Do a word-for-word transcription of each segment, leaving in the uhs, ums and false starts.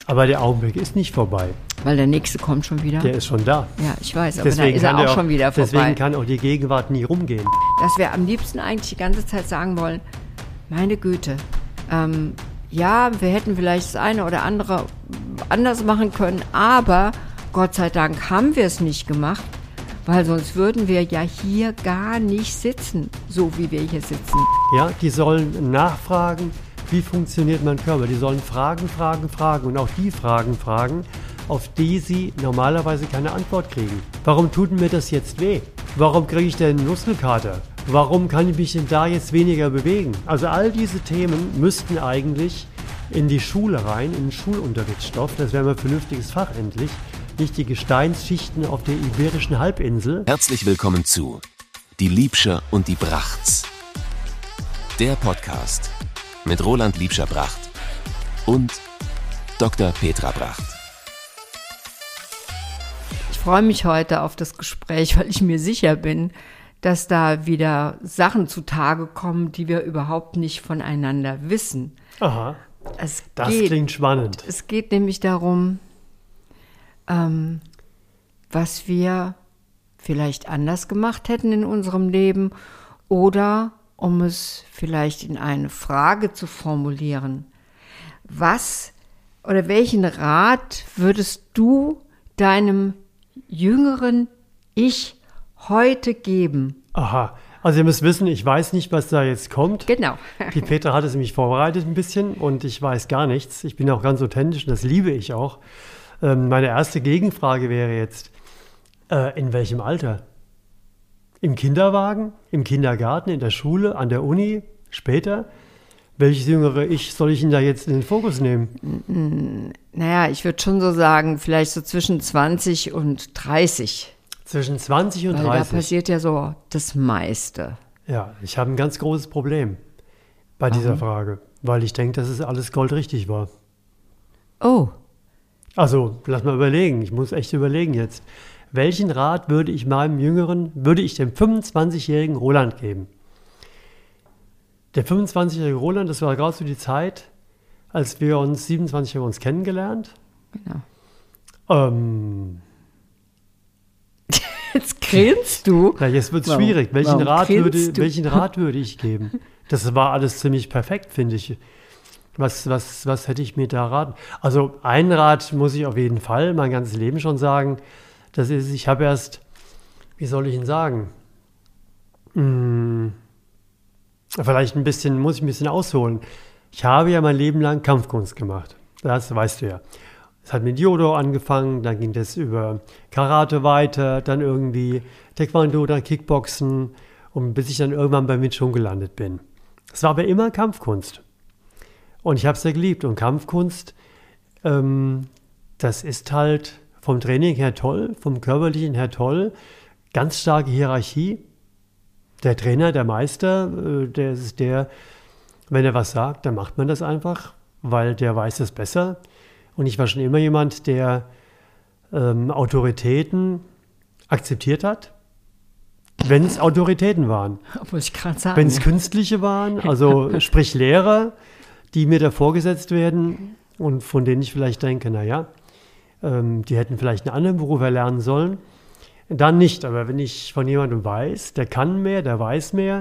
Aber der Augenblick ist nicht vorbei. Weil der nächste kommt schon wieder. Der ist schon da. Ja, ich weiß, aber deswegen dann ist er auch, auch schon wieder vorbei. Deswegen kann auch die Gegenwart nie rumgehen. Dass wir am liebsten eigentlich die ganze Zeit sagen wollen, meine Güte, ähm, ja, wir hätten vielleicht das eine oder andere anders machen können, aber Gott sei Dank haben wir es nicht gemacht, weil sonst würden wir ja hier gar nicht sitzen, so wie wir hier sitzen. Ja, die sollen nachfragen, wie funktioniert mein Körper. Die sollen Fragen, Fragen, Fragen und auch die Fragen fragen, auf die sie normalerweise keine Antwort kriegen. Warum tut mir das jetzt weh? Warum kriege ich denn Muskelkater? Warum kann ich mich denn da jetzt weniger bewegen? Also all diese Themen müssten eigentlich in die Schule rein, in den Schulunterrichtsstoff. Das wäre mal ein vernünftiges Fach endlich. Nicht die Gesteinsschichten auf der Iberischen Halbinsel. Herzlich willkommen zu Die Liebscher und die Brachts. Der Podcast mit Roland Liebscher-Bracht und Doktor Petra Bracht. Ich freue mich heute auf das Gespräch, weil ich mir sicher bin, dass da wieder Sachen zutage kommen, die wir überhaupt nicht voneinander wissen. Aha, es das geht, klingt spannend. Es geht nämlich darum, ähm, was wir vielleicht anders gemacht hätten in unserem Leben oder, um es vielleicht in eine Frage zu formulieren, was oder welchen Rat würdest du deinem jüngeren Ich heute geben? Aha, also ihr müsst wissen, ich weiß nicht, was da jetzt kommt. Genau. Die Petra hat es nämlich vorbereitet ein bisschen und ich weiß gar nichts. Ich bin auch ganz authentisch und das liebe ich auch. Ähm, meine erste Gegenfrage wäre jetzt, äh, in welchem Alter? Im Kinderwagen, im Kindergarten, in der Schule, an der Uni, später? Welches jüngere Ich soll ich denn da jetzt in den Fokus nehmen? Naja, ich würde schon so sagen, vielleicht so zwischen zwanzig und dreißig. Zwischen zwanzig und Weil dreißig. da passiert ja so das meiste. Ja, ich habe ein ganz großes Problem bei Warum? dieser Frage, weil ich denke, dass es alles goldrichtig war. Oh. Also, lass mal überlegen, ich muss echt überlegen jetzt. Welchen Rat würde ich meinem Jüngeren, würde ich dem fünfundzwanzigjährigen Roland geben? Der fünfundzwanzigjährige Roland, das war gerade so die Zeit, als wir uns, siebenundzwanzig haben wir uns kennengelernt. Genau. Ähm, Jetzt grinst du. na, jetzt wird es Warum? schwierig. Welchen Warum Rat, grinst würde, du? welchen Rat würde ich geben? Das war alles ziemlich perfekt, finde ich. Was, was, was hätte ich mir da raten? Also einen Rat muss ich auf jeden Fall mein ganzes Leben schon sagen. Das ist, ich habe erst, wie soll ich ihn sagen? Hm, vielleicht ein bisschen, muss ich ein bisschen ausholen. Ich habe ja mein Leben lang Kampfkunst gemacht. Das weißt du ja. Es hat mit Judo angefangen, dann ging das über Karate weiter, dann irgendwie Taekwondo, dann Kickboxen und bis ich dann irgendwann bei Wing Chun gelandet bin. Es war aber immer Kampfkunst. Und ich habe es sehr geliebt. Und Kampfkunst, ähm, das ist halt vom Training her toll, vom Körperlichen her toll. Ganz starke Hierarchie. Der Trainer, der Meister, äh, der ist der, wenn er was sagt, dann macht man das einfach, weil der weiß es besser. Und ich war schon immer jemand, der ähm, Autoritäten akzeptiert hat, wenn es Autoritäten waren. Muss ich gerade sagen. Wenn es künstliche waren, also sprich Lehrer, die mir da vorgesetzt werden und von denen ich vielleicht denke, naja, ähm, die hätten vielleicht einen anderen Beruf erlernen sollen, dann nicht. Aber wenn ich von jemandem weiß, der kann mehr, der weiß mehr,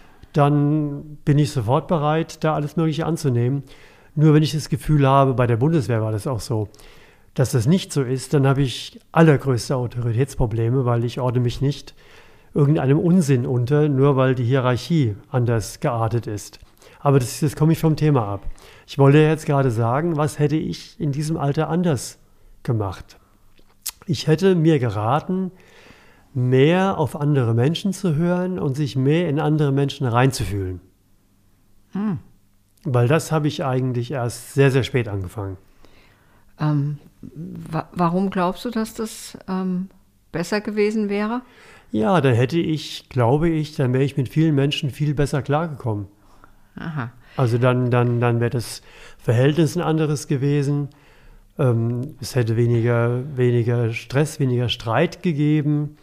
dann bin ich sofort bereit, da alles Mögliche anzunehmen. Nur wenn ich das Gefühl habe, bei der Bundeswehr war das auch so, dass das nicht so ist, dann habe ich allergrößte Autoritätsprobleme, weil ich ordne mich nicht irgendeinem Unsinn unter, nur weil die Hierarchie anders geartet ist. Aber das, das komme ich vom Thema ab. Ich wollte jetzt gerade sagen, was hätte ich in diesem Alter anders gemacht? Ich hätte mir geraten, mehr auf andere Menschen zu hören und sich mehr in andere Menschen reinzufühlen. Hm. Weil das habe ich eigentlich erst sehr, sehr spät angefangen. Ähm, wa- warum glaubst du, dass das ähm, besser gewesen wäre? Ja, dann hätte ich, glaube ich, dann wäre ich mit vielen Menschen viel besser klargekommen. Aha. Also dann, dann, dann wäre das Verhältnis ein anderes gewesen. Ähm, es hätte weniger, weniger Stress, weniger Streit gegeben,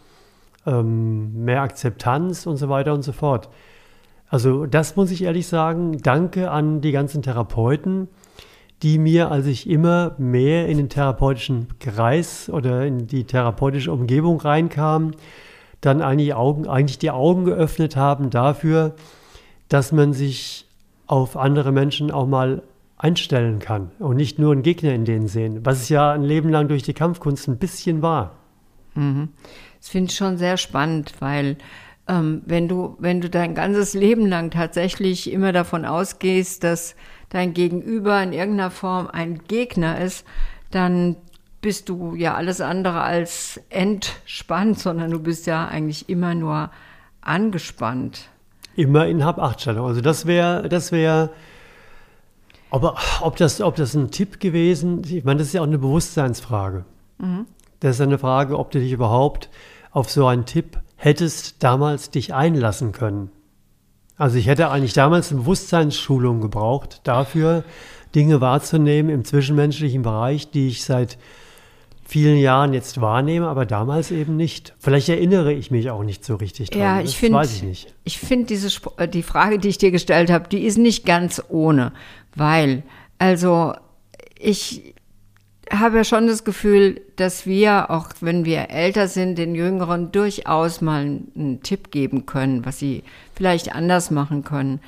ähm, mehr Akzeptanz und so weiter und so fort. Also das muss ich ehrlich sagen, danke an die ganzen Therapeuten, die mir, als ich immer mehr in den therapeutischen Kreis oder in die therapeutische Umgebung reinkam, dann eigentlich, Augen, eigentlich die Augen geöffnet haben dafür, dass man sich auf andere Menschen auch mal einstellen kann und nicht nur einen Gegner in denen sehen, was es ja ein Leben lang durch die Kampfkunst ein bisschen war. Mhm. Das finde ich schon sehr spannend, weil ähm, wenn du, wenn du dein ganzes Leben lang tatsächlich immer davon ausgehst, dass dein Gegenüber in irgendeiner Form ein Gegner ist, dann bist du ja alles andere als entspannt, sondern du bist ja eigentlich immer nur angespannt. Immer in Hab-Acht-Stellung. Also das wäre, das wäre, aber ob das, ob das ein Tipp gewesen, ich meine, das ist ja auch eine Bewusstseinsfrage. Mhm. Das ist eine Frage, ob du dich überhaupt auf so einen Tipp hättest damals dich einlassen können. Also ich hätte eigentlich damals eine Bewusstseinsschulung gebraucht, dafür Dinge wahrzunehmen im zwischenmenschlichen Bereich, die ich seit vielen Jahren jetzt wahrnehme, aber damals eben nicht. Vielleicht erinnere ich mich auch nicht so richtig dran. Ja, ich finde, weiß ich nicht. Ich finde diese Sp- die Frage, die ich dir gestellt habe, die ist nicht ganz ohne, weil, also ich habe ja schon das Gefühl, dass wir, auch wenn wir älter sind, den Jüngeren durchaus mal einen Tipp geben können, was sie vielleicht anders machen können.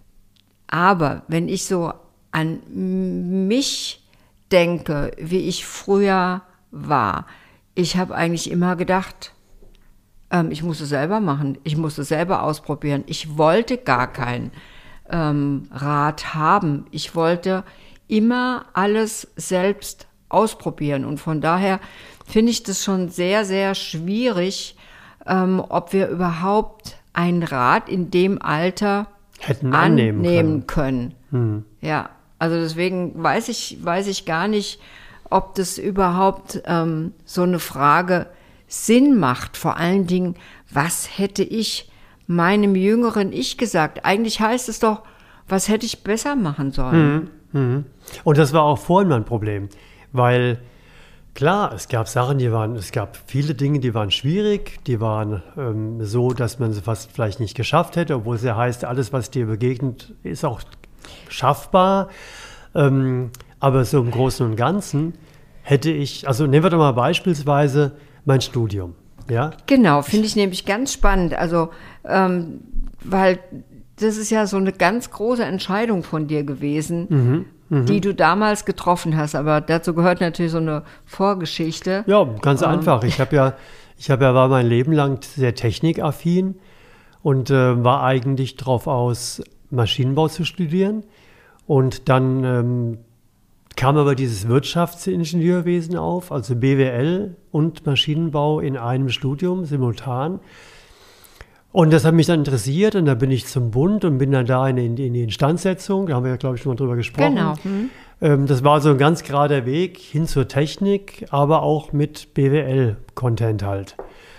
Aber wenn ich so an mich denke, wie ich früher war, ich habe eigentlich immer gedacht, ähm, ich muss es selber machen, ich muss es selber ausprobieren. Ich wollte gar keinen ähm, Rat haben. Ich wollte immer alles selbst ausprobieren. Und von daher finde ich das schon sehr, sehr schwierig, ähm, ob wir überhaupt einen Rat in dem Alter hätten annehmen, annehmen können. können. Hm. Ja, also deswegen weiß ich, weiß ich gar nicht, ob das überhaupt ähm, so eine Frage Sinn macht. Vor allen Dingen, was hätte ich meinem jüngeren Ich gesagt? Eigentlich heißt es doch, was hätte ich besser machen sollen? Mhm. Mhm. Und das war auch vorhin mein Problem, weil klar, es gab Sachen, die waren, es gab viele Dinge, die waren schwierig, die waren ähm, so, dass man sie fast vielleicht nicht geschafft hätte, obwohl es ja heißt, alles, was dir begegnet, ist auch schaffbar. Ähm, aber so im Großen und Ganzen hätte ich, also nehmen wir doch mal beispielsweise mein Studium. Ja? Genau, finde ich nämlich ganz spannend. Also, ähm, weil das ist ja so eine ganz große Entscheidung von dir gewesen, mhm, mh. die du damals getroffen hast. Aber dazu gehört natürlich so eine Vorgeschichte. Ja, ganz ähm. einfach. Ich habe ja, ich habe ja, war mein Leben lang sehr technikaffin und äh, war eigentlich drauf aus, Maschinenbau zu studieren. Und dann ähm, kam aber dieses Wirtschaftsingenieurwesen auf, also B W L und Maschinenbau in einem Studium simultan. Und das hat mich dann interessiert und da bin ich zum Bund und bin dann da in, in, in die Instandsetzung, da haben wir ja, glaube ich, schon mal drüber gesprochen. Genau. Mhm. Ähm, das war so ein ganz gerader Weg hin zur Technik, aber auch mit B W L-Content halt.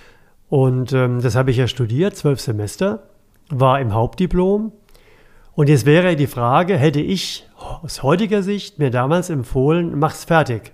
Und ähm, das habe ich ja studiert, zwölf Semester, war im Hauptdiplom. Und jetzt wäre die Frage, hätte ich aus heutiger Sicht mir damals empfohlen, mach's fertig.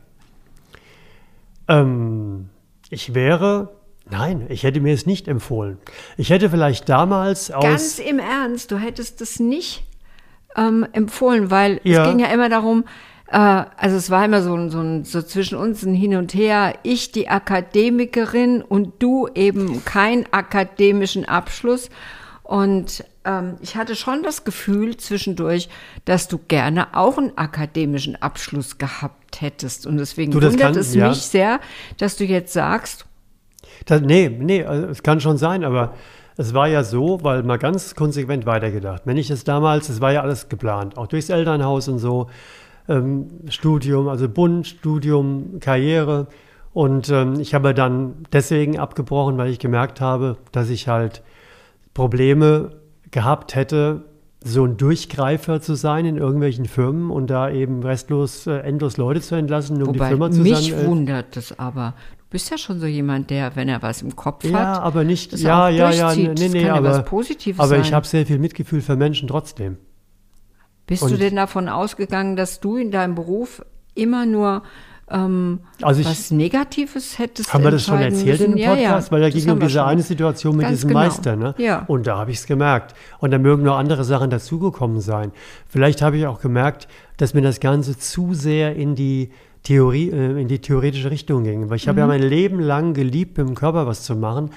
Ähm, ich wäre, nein, ich hätte mir es nicht empfohlen. Ich hätte vielleicht damals aus... Ganz im Ernst, du hättest es nicht ähm, empfohlen, weil ja. es ging ja immer darum, äh, also es war immer so, so, so zwischen uns ein Hin und Her, ich die Akademikerin und du eben keinen akademischen Abschluss. Und ähm, ich hatte schon das Gefühl zwischendurch, dass du gerne auch einen akademischen Abschluss gehabt hättest. Und deswegen du, wundert kann, es ja. mich sehr, dass du jetzt sagst. Das, nee, nee, also es kann schon sein, aber es war ja so, weil mal ganz konsequent weitergedacht. Wenn ich es damals, es war ja alles geplant, auch durchs Elternhaus und so, ähm, Studium, also Bund, Studium, Karriere. Und ähm, ich habe dann deswegen abgebrochen, weil ich gemerkt habe, dass ich halt Probleme gehabt hätte, so ein Durchgreifer zu sein in irgendwelchen Firmen und da eben restlos, äh, endlos Leute zu entlassen, um Wobei die Firma zu mich sagen, äh, wundert das aber. Du bist ja schon so jemand, der, wenn er was im Kopf ja, hat, aber nicht, das ja, auch ja, ja, durchzieht. nee, Das nee, kann ja aber, was Positives aber sein. ich habe sehr viel Mitgefühl für Menschen trotzdem. Bist und du denn davon ausgegangen, dass du in deinem Beruf immer nur ähm, also ich, was Negatives hättest haben wir das schon erzählt müssen. in dem Podcast? Ja, ja, weil da ging um diese schon. eine Situation mit Ganz diesem genau. Meister. Ne? Ja. Und da habe ich es gemerkt. Und da mögen noch andere Sachen dazugekommen sein. Vielleicht habe ich auch gemerkt, dass mir das Ganze zu sehr in die Theorie, äh, in die theoretische Richtung ging. Weil ich habe Mhm. ja mein Leben lang geliebt, mit dem Körper was zu machen.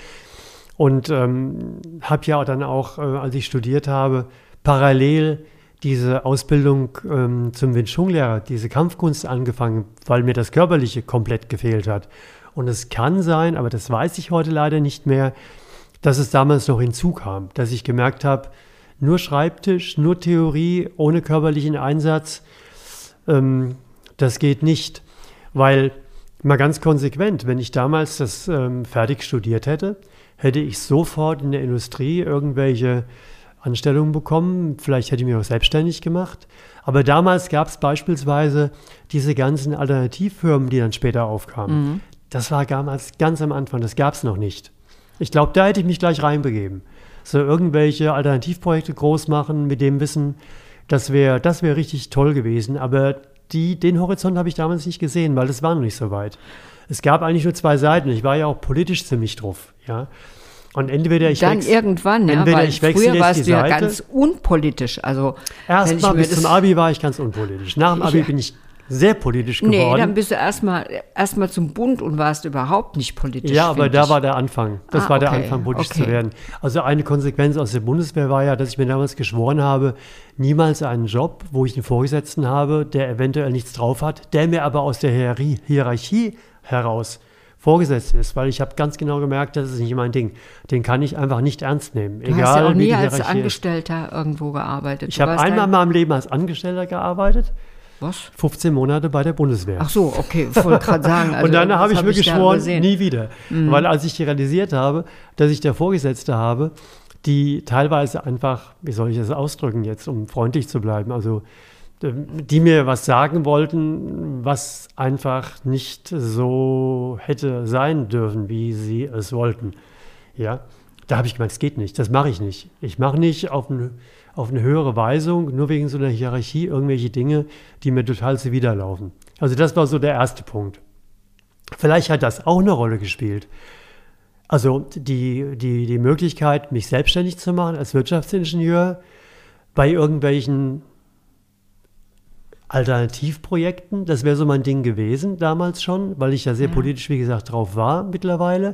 Und ähm, habe ja dann auch, äh, als ich studiert habe, parallel diese Ausbildung ähm, zum Wing Chun-Lehrer, diese Kampfkunst angefangen, weil mir das Körperliche komplett gefehlt hat. Und es kann sein, aber das weiß ich heute leider nicht mehr, dass es damals noch hinzukam, dass ich gemerkt habe, nur Schreibtisch, nur Theorie, ohne körperlichen Einsatz, ähm, das geht nicht. Weil, mal ganz konsequent, wenn ich damals das ähm, fertig studiert hätte, hätte ich sofort in der Industrie irgendwelche Anstellungen bekommen. Vielleicht hätte ich mich auch selbstständig gemacht. Aber damals gab es beispielsweise diese ganzen Alternativfirmen, die dann später aufkamen. Mhm. Das war damals ganz am Anfang, das gab es noch nicht. Ich glaube, da hätte ich mich gleich reinbegeben. So irgendwelche Alternativprojekte groß machen mit dem Wissen, das wäre das wär richtig toll gewesen. Aber die, den Horizont habe ich damals nicht gesehen, weil das war noch nicht so weit. Es gab eigentlich nur zwei Seiten. Ich war ja auch politisch ziemlich drauf. Ja. Und entweder ich Dann wechsle, irgendwann, ja, entweder weil ich wechsle früher jetzt warst die du ja Seite. ganz unpolitisch. Also, wenn ich Erstmal mir bis das- zum Abi war ich ganz unpolitisch. Nach dem Abi Ja. bin ich sehr politisch Nee, geworden. dann bist du erstmal erst mal zum Bund und warst überhaupt nicht politisch. Ja, aber find da ich. war der Anfang. Das Ah, war der okay, Anfang, politisch okay. zu werden. Also eine Konsequenz aus der Bundeswehr war ja, dass ich mir damals geschworen habe, niemals einen Job, wo ich einen Vorgesetzten habe, der eventuell nichts drauf hat, der mir aber aus der Hierarchie, Hierarchie heraus vorgesetzt ist, weil ich habe ganz genau gemerkt, das ist nicht mein Ding. Den kann ich einfach nicht ernst nehmen. Du Egal, hast ja auch wie nie die als Hierarchie ist. Angestellter irgendwo gearbeitet. Ich Du habe warst einmal in ein- meinem Leben als Angestellter gearbeitet, Was? fünfzehn Monate bei der Bundeswehr. Ach so, okay, ich wollte gerade sagen. Also und dann habe das ich mir da geschworen, übersehen. nie wieder. Mhm. Weil als ich realisiert habe, dass ich da Vorgesetzte habe, die teilweise einfach, wie soll ich das ausdrücken jetzt, um freundlich zu bleiben, also die mir was sagen wollten, was einfach nicht so hätte sein dürfen, wie sie es wollten. Ja, da habe ich gemeint, es geht nicht, das mache ich nicht. Ich mache nicht auf eine, auf eine höhere Weisung, nur wegen so einer Hierarchie, irgendwelche Dinge, die mir total zuwiderlaufen. Also das war so der erste Punkt. Vielleicht hat das auch eine Rolle gespielt. Also die, die, die Möglichkeit, mich selbstständig zu machen als Wirtschaftsingenieur bei irgendwelchen Alternativprojekten, das wäre so mein Ding gewesen damals schon, weil ich ja sehr Ja. politisch, wie gesagt, drauf war mittlerweile.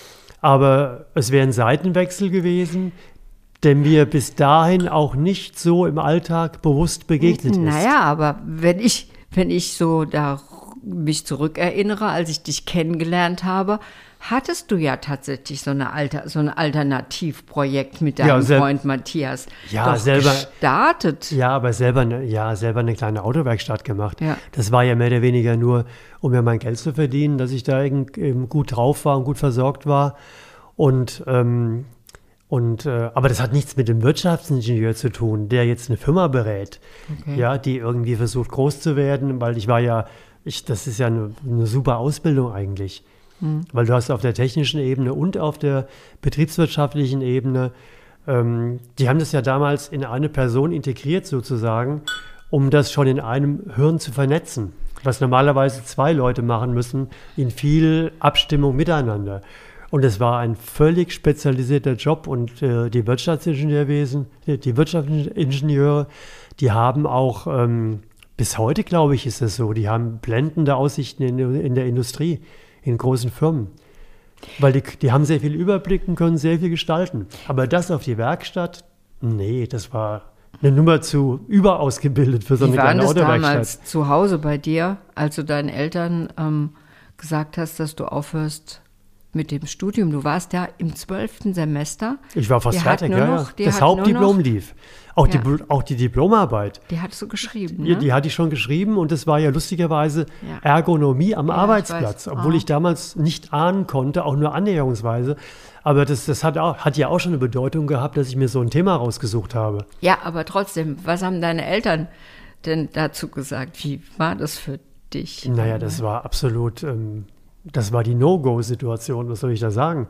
Aber es wäre ein Seitenwechsel gewesen, der mir bis dahin auch nicht so im Alltag bewusst begegnet ist. Naja, aber wenn ich, wenn ich so da mich zurückerinnere, als ich dich kennengelernt habe, hattest du ja tatsächlich so, eine Alter, so ein Alternativprojekt mit deinem Ja, sel- Freund Matthias Ja, doch selber- gestartet. Ja, aber selber, eine- ja, selber eine kleine Autowerkstatt gemacht. Ja. Das war ja mehr oder weniger nur, um mir mein Geld zu verdienen, dass ich da eben, eben gut drauf war und gut versorgt war. Und, ähm, und äh, aber das hat nichts mit dem Wirtschaftsingenieur zu tun, der jetzt eine Firma berät, Okay. ja, die irgendwie versucht groß zu werden, weil ich war ja, ich, das ist ja eine, eine super Ausbildung eigentlich. Weil du hast auf der technischen Ebene und auf der betriebswirtschaftlichen Ebene, ähm, die haben das ja damals in eine Person integriert sozusagen, um das schon in einem Hirn zu vernetzen, was normalerweise zwei Leute machen müssen, in viel Abstimmung miteinander. Und es war ein völlig spezialisierter Job und äh, die Wirtschaftsingenieurwesen, die, die Wirtschaftsingenieure, die haben auch, ähm, bis heute glaube ich ist es so, die haben blendende Aussichten in, in der Industrie, in großen Firmen. Weil die, die haben sehr viel Überblick und können sehr viel gestalten. Aber das auf die Werkstatt, nee, das war eine Nummer zu überausgebildet für so Wie eine war kleine das Autowerkstatt. damals zu Hause bei dir, als du deinen Eltern ähm, gesagt hast, dass du aufhörst mit dem Studium? Du warst ja im zwölften Semester. Ich war fast Die hat fertig, nur ja, noch- ja. die Das hat nur Hauptdiplom noch- lief. Auch, Ja. die, auch die Diplomarbeit. Die hattest du geschrieben, Die, ne? die hatte ich schon geschrieben und das war ja lustigerweise Ja. Ergonomie am Ja, ich Arbeitsplatz, weiß. obwohl Ah. ich damals nicht ahnen konnte, auch nur annäherungsweise. Aber das, das hat, auch, hat ja auch schon eine Bedeutung gehabt, dass ich mir so ein Thema rausgesucht habe. Ja, aber trotzdem, was haben deine Eltern denn dazu gesagt? Wie war das für dich? Naja, das war absolut, ähm, das war die No-Go-Situation, was soll ich da sagen?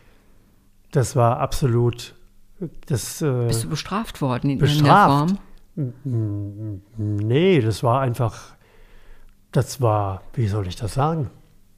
Das war absolut, das... Äh, Bist du bestraft worden in bestraft? irgendeiner Form? Mm, Nee, das war einfach, das war, wie soll ich das sagen?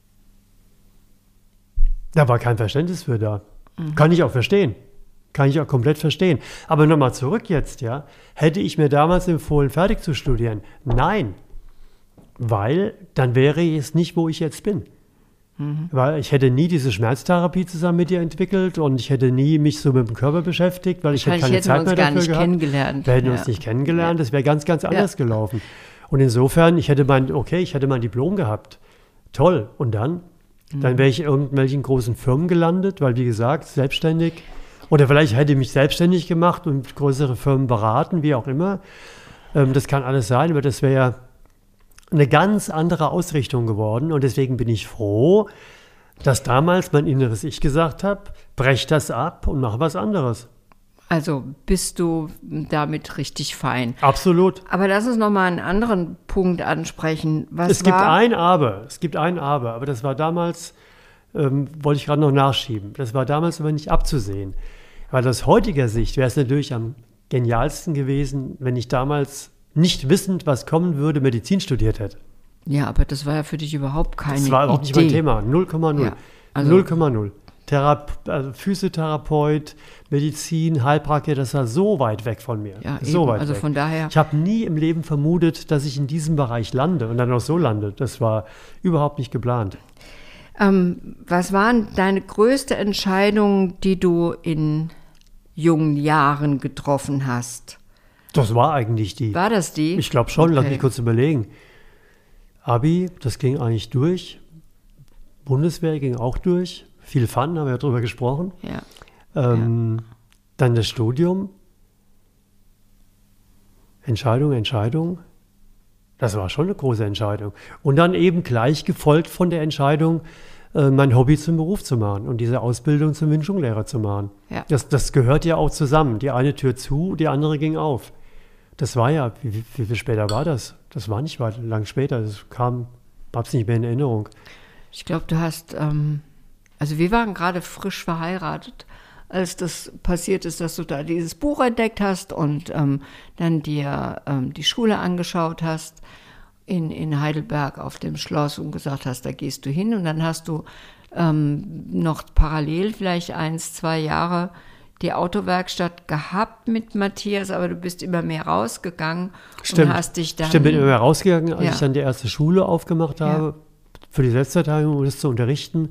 Da war kein Verständnis für da. Mhm. Kann ich auch verstehen. Kann ich auch komplett verstehen. Aber nochmal zurück jetzt, ja. Hätte ich mir damals empfohlen, fertig zu studieren? Nein. Weil dann wäre ich es nicht, wo ich jetzt bin. Mhm. Weil ich hätte nie diese Schmerztherapie zusammen mit dir entwickelt und ich hätte nie mich so mit dem Körper beschäftigt, weil ich hätte keine Zeit mehr dafür gehabt. Kennengelernt. Wir hätten ja. uns nicht kennengelernt, das wäre ganz, ganz anders ja. gelaufen. Und insofern, ich hätte mein, okay, ich hätte mein Diplom gehabt. Toll. Und dann? Mhm. Dann wäre ich in irgendwelchen großen Firmen gelandet, weil, wie gesagt, selbstständig. Oder vielleicht hätte ich mich selbstständig gemacht und größere Firmen beraten, wie auch immer. Ähm, das kann alles sein, aber das wäre ja eine ganz andere Ausrichtung geworden. Und deswegen bin ich froh, dass damals mein inneres Ich gesagt hat, brech das ab und mach was anderes. Also bist du damit richtig fein? Absolut. Aber lass uns noch mal einen anderen Punkt ansprechen. Was es war? gibt ein Aber, es gibt ein Aber, aber das war damals, ähm, wollte ich gerade noch nachschieben, das war damals aber nicht abzusehen. Weil aus heutiger Sicht wäre es natürlich am genialsten gewesen, wenn ich damals nicht wissend, was kommen würde, Medizin studiert hätte. Ja, aber das war ja für dich überhaupt keine Idee. Das war überhaupt nicht mein Thema, null Komma null. Ja, also null Komma null. Therape- also Physiotherapeut, Medizin, Heilpraktiker, das war so weit weg von mir. Ja, so eben. weit Also weg. von daher. Ich habe nie im Leben vermutet, dass ich in diesem Bereich lande und dann auch so lande. Das war überhaupt nicht geplant. Ähm, was waren deine größte Entscheidung, die du in jungen Jahren getroffen hast? Das war eigentlich die. War das die? Ich glaube schon, Okay. lass mich kurz überlegen. Abi, das ging eigentlich durch. Bundeswehr ging auch durch. Viel Fun, haben wir ja drüber gesprochen. Ja. Ähm, Ja. Dann das Studium. Entscheidung, Entscheidung. Das war schon eine große Entscheidung. Und dann eben gleich gefolgt von der Entscheidung, äh, mein Hobby zum Beruf zu machen und diese Ausbildung zum Wing Chun Lehrer zu machen. Ja. Das, das gehört ja auch zusammen. Die eine Tür zu, die andere ging auf. Das war ja, wie, wie, wie viel später war das? Das war nicht weit, lang später. Das kam, hab's nicht mehr in Erinnerung. Ich glaube, du hast, ähm, also wir waren gerade frisch verheiratet, als das passiert ist, dass du da dieses Buch entdeckt hast und ähm, dann dir ähm, die Schule angeschaut hast in, in Heidelberg auf dem Schloss und gesagt hast, da gehst du hin. Und dann hast du ähm, noch parallel vielleicht eins, zwei Jahre die Autowerkstatt gehabt mit Matthias, aber du bist immer mehr rausgegangen Stimmt. und hast dich dann... Stimmt, bin immer mehr rausgegangen, als Ja. ich dann die erste Schule aufgemacht habe, Ja. für die Selbstverteidigung, um das zu unterrichten.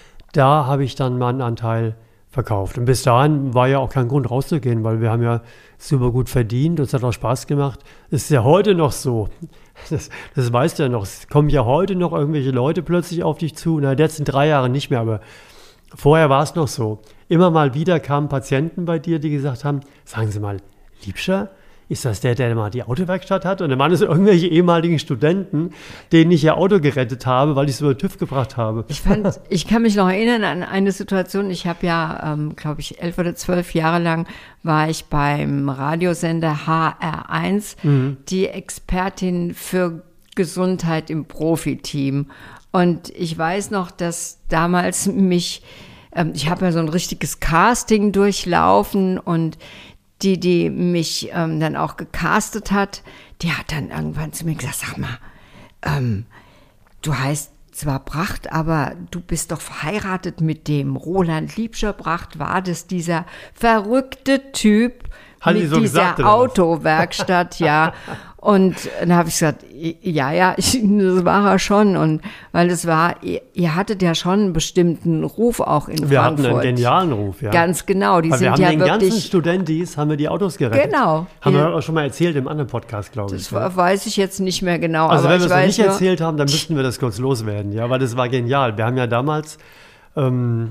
Da habe ich dann meinen Anteil verkauft. Und bis dahin war ja auch kein Grund rauszugehen, weil wir haben ja super gut verdient, uns hat auch Spaß gemacht. Ist ja heute noch so. Das, das weißt du ja noch. Es kommen ja heute noch irgendwelche Leute plötzlich auf dich zu. Na, jetzt in drei Jahren nicht mehr, aber vorher war es noch so. Immer mal wieder kamen Patienten bei dir, die gesagt haben, sagen Sie mal, Liebscher, ist das der, der mal die Autowerkstatt hat? Und dann waren es irgendwelche ehemaligen Studenten, denen ich ihr Auto gerettet habe, weil ich es über den TÜV gebracht habe. Ich fand, ich kann mich noch erinnern an eine Situation, ich habe ja, ähm, glaube ich, elf oder zwölf Jahre lang war ich beim Radiosender H R eins, mhm. die Expertin für Gesundheit im Profiteam. Und ich weiß noch, dass damals mich, ähm, ich habe ja so ein richtiges Casting durchlaufen und die, die mich ähm, dann auch gecastet hat, die hat dann irgendwann zu mir gesagt, sag mal, ähm, du heißt zwar Bracht, aber du bist doch verheiratet mit dem Roland Liebscher. Bracht war das dieser verrückte Typ Hat mit die so dieser gesagt, oder was? Autowerkstatt, ja. Und dann habe ich gesagt, ja, ja, ich, das war er schon. Und weil es war, ihr, ihr hattet ja schon einen bestimmten Ruf auch in Wir Frankfurt. hatten einen genialen Ruf, ja. Ganz genau, die Weil wir sind haben ja den ganzen wirklich. Studentis, haben wir die Autos gerettet. Genau. Haben Ja. wir auch schon mal erzählt im anderen Podcast, glaube ich. Das ja. weiß ich jetzt nicht mehr genau. Also aber wenn wir ich es noch weiß nicht nur, erzählt haben, dann müssten wir das kurz loswerden, ja, weil das war genial. Wir haben ja damals, ähm,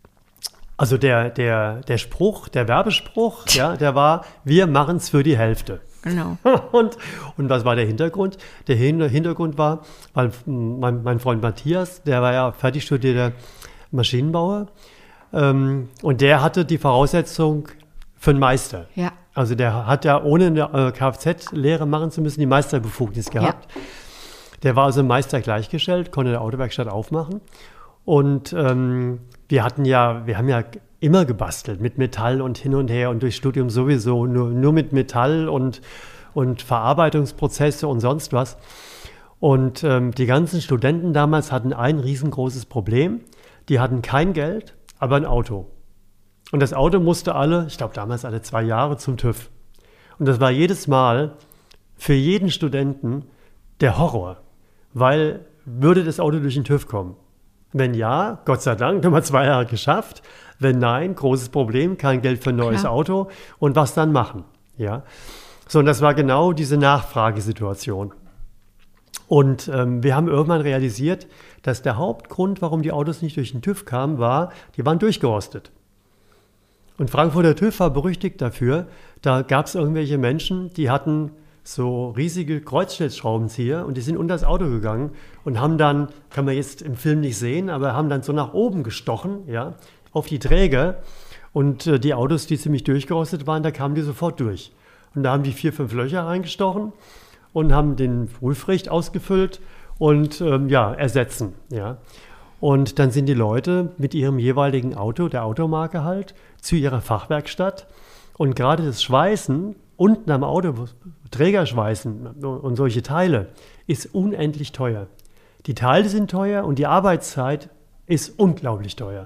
also der, der, der Spruch, der Werbespruch, ja, der war, wir machen es für die Hälfte. Genau. Und, und was war der Hintergrund? Der Hin- Hintergrund war, weil mein, mein Freund Matthias, der war ja fertig studierter Maschinenbauer, ähm, und der hatte die Voraussetzung für einen Meister. Ja. Also der hat ja, ohne eine äh, Kfz-Lehre machen zu müssen, die Meisterbefugnis gehabt. Ja. Der war also Meister gleichgestellt, konnte eine Autowerkstatt aufmachen. Und ähm, wir hatten ja, wir haben ja immer gebastelt mit Metall und hin und her und durch Studium sowieso, nur, nur mit Metall und, und Verarbeitungsprozesse und sonst was. Und ähm, die ganzen Studenten damals hatten ein riesengroßes Problem. Die hatten kein Geld, aber ein Auto. Und das Auto musste alle, ich glaube damals alle zwei Jahre zum TÜV. Und das war jedes Mal für jeden Studenten der Horror, weil würde das Auto durch den TÜV kommen? Wenn ja, Gott sei Dank, haben wir zwei Jahre geschafft. Wenn nein, großes Problem, kein Geld für ein neues Klar. Auto. Und was dann machen? Ja. So, und das war genau diese Nachfragesituation. Und ähm, wir haben irgendwann realisiert, dass der Hauptgrund, warum die Autos nicht durch den TÜV kamen, war, die waren durchgerostet. Und Frankfurter TÜV war berüchtigt dafür, da gab es irgendwelche Menschen, die hatten so riesige Kreuzschlitzschraubenzieher und die sind unter das Auto gegangen und haben dann, kann man jetzt im Film nicht sehen, aber haben dann so nach oben gestochen, ja, auf die Träger. Und äh, die Autos, die ziemlich durchgerostet waren, da kamen die sofort durch. Und da haben die vier, fünf Löcher reingestochen und haben den Prüfricht ausgefüllt und ähm, ja, ersetzen. Ja. Und dann sind die Leute mit ihrem jeweiligen Auto, der Automarke halt, zu ihrer Fachwerkstatt. Und gerade das Schweißen, unten am Auto, Trägerschweißen und solche Teile, ist unendlich teuer. Die Teile sind teuer und die Arbeitszeit ist unglaublich teuer.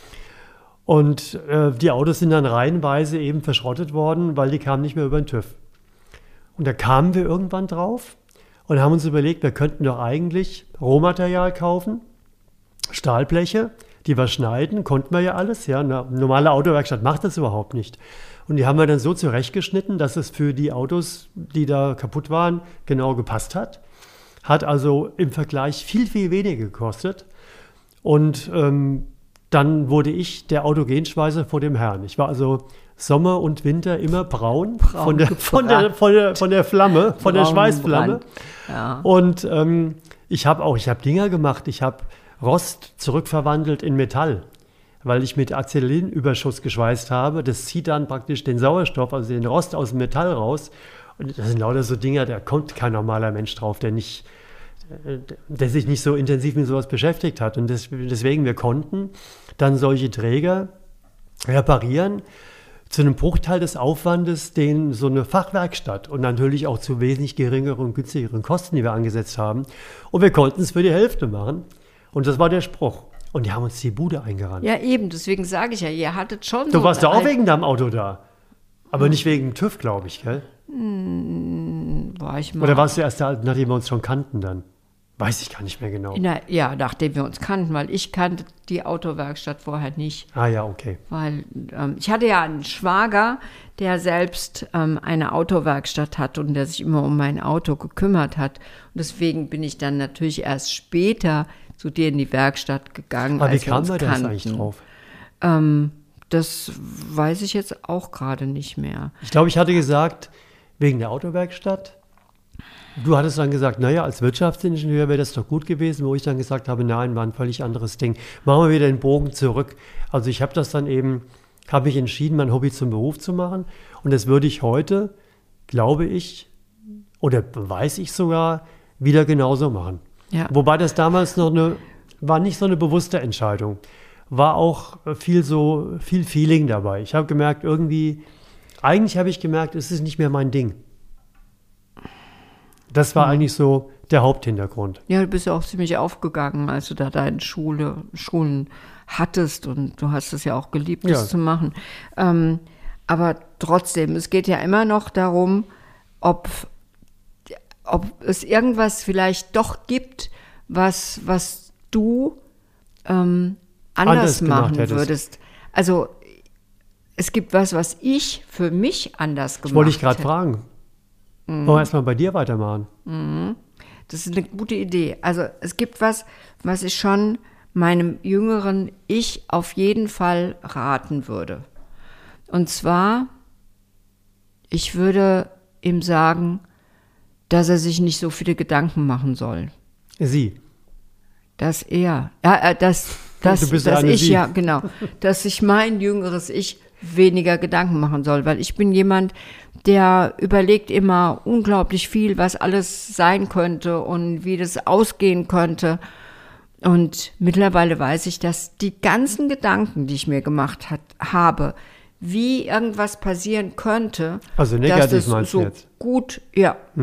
Und äh, die Autos sind dann reihenweise eben verschrottet worden, weil die kamen nicht mehr über den TÜV. Und da kamen wir irgendwann drauf und haben uns überlegt, wir könnten doch eigentlich Rohmaterial kaufen, Stahlbleche, die wir schneiden, konnten wir ja alles. Ja, eine normale Autowerkstatt macht das überhaupt nicht. Und die haben wir dann so zurechtgeschnitten, dass es für die Autos, die da kaputt waren, genau gepasst hat. Hat also im Vergleich viel, viel weniger gekostet. Und ähm, dann wurde ich der Autogenschweißer vor dem Herrn. Ich war also Sommer und Winter immer braun, braun von, der, von, der, von, der, von der Flamme, von der Schweißflamme. Ja. Und ähm, ich habe auch, ich habe Dinger gemacht, ich habe Rost zurückverwandelt in Metall, weil ich mit Acetylenüberschuss geschweißt habe. Das zieht dann praktisch den Sauerstoff, also den Rost aus dem Metall raus. Und das sind lauter so Dinger, da kommt kein normaler Mensch drauf, der nicht, der sich nicht so intensiv mit sowas beschäftigt hat. Und das, deswegen, wir konnten dann solche Träger reparieren zu einem Bruchteil des Aufwandes, den so eine Fachwerkstatt und natürlich auch zu wesentlich geringeren und günstigeren Kosten, die wir angesetzt haben. Und wir konnten es für die Hälfte machen. Und das war der Spruch. Und die haben uns die Bude eingerannt. Ja, eben, deswegen sage ich ja, ihr hattet schon Du so warst ja auch eine- wegen deinem Auto da. Aber nicht wegen dem TÜV, glaube ich, gell? war ich mal. Oder warst du erst da, nachdem wir uns schon kannten dann? Weiß ich gar nicht mehr genau. Na, ja, nachdem wir uns kannten, weil ich kannte die Autowerkstatt vorher nicht. Ah ja, okay. Weil ähm, ich hatte ja einen Schwager, der selbst ähm, eine Autowerkstatt hat und der sich immer um mein Auto gekümmert hat. Und deswegen bin ich dann natürlich erst später zu dir in die Werkstatt gegangen. Aber wie als wir kam uns wir da kannten. eigentlich drauf? Ähm, das weiß ich jetzt auch gerade nicht mehr. Ich glaube, ich hatte gesagt, wegen der Autowerkstatt. Du hattest dann gesagt, naja, als Wirtschaftsingenieur wäre das doch gut gewesen, wo ich dann gesagt habe, nein, war ein völlig anderes Ding. Machen wir wieder den Bogen zurück. Also ich habe das dann eben, habe mich entschieden, mein Hobby zum Beruf zu machen. Und das würde ich heute, glaube ich, oder weiß ich sogar, wieder genauso machen. Ja. Wobei das damals noch eine, war nicht so eine bewusste Entscheidung. War auch viel so, viel Feeling dabei. Ich habe gemerkt, irgendwie, eigentlich habe ich gemerkt, es ist nicht mehr mein Ding. Das war eigentlich so der Haupthintergrund. Ja, du bist ja auch ziemlich aufgegangen, als du da deine Schule, Schulen hattest und du hast es ja auch geliebt, das Ja. zu machen. Ähm, aber trotzdem, es geht ja immer noch darum, ob, ob es irgendwas vielleicht doch gibt, was, was du ähm, anders, Anders gemacht machen hättest. würdest. Also es gibt was, was ich für mich anders gemacht Das wollte ich gerade hätte. fragen. Wollen wir erstmal bei dir weitermachen? Das ist eine gute Idee. Also es gibt was, was ich schon meinem jüngeren Ich auf jeden Fall raten würde. Und zwar, ich würde ihm sagen, dass er sich nicht so viele Gedanken machen soll. Sie. Dass er, ja, äh, dass, dass, Du bist ja dass eine ich, Sie. ja, genau, dass sich mein jüngeres Ich weniger Gedanken machen soll, weil ich bin jemand, der überlegt immer unglaublich viel, was alles sein könnte und wie das ausgehen könnte. Und mittlerweile weiß ich, dass die ganzen Gedanken, die ich mir gemacht hat, habe, wie irgendwas passieren könnte, Also dass negativ das meinst du so jetzt? gut, ja,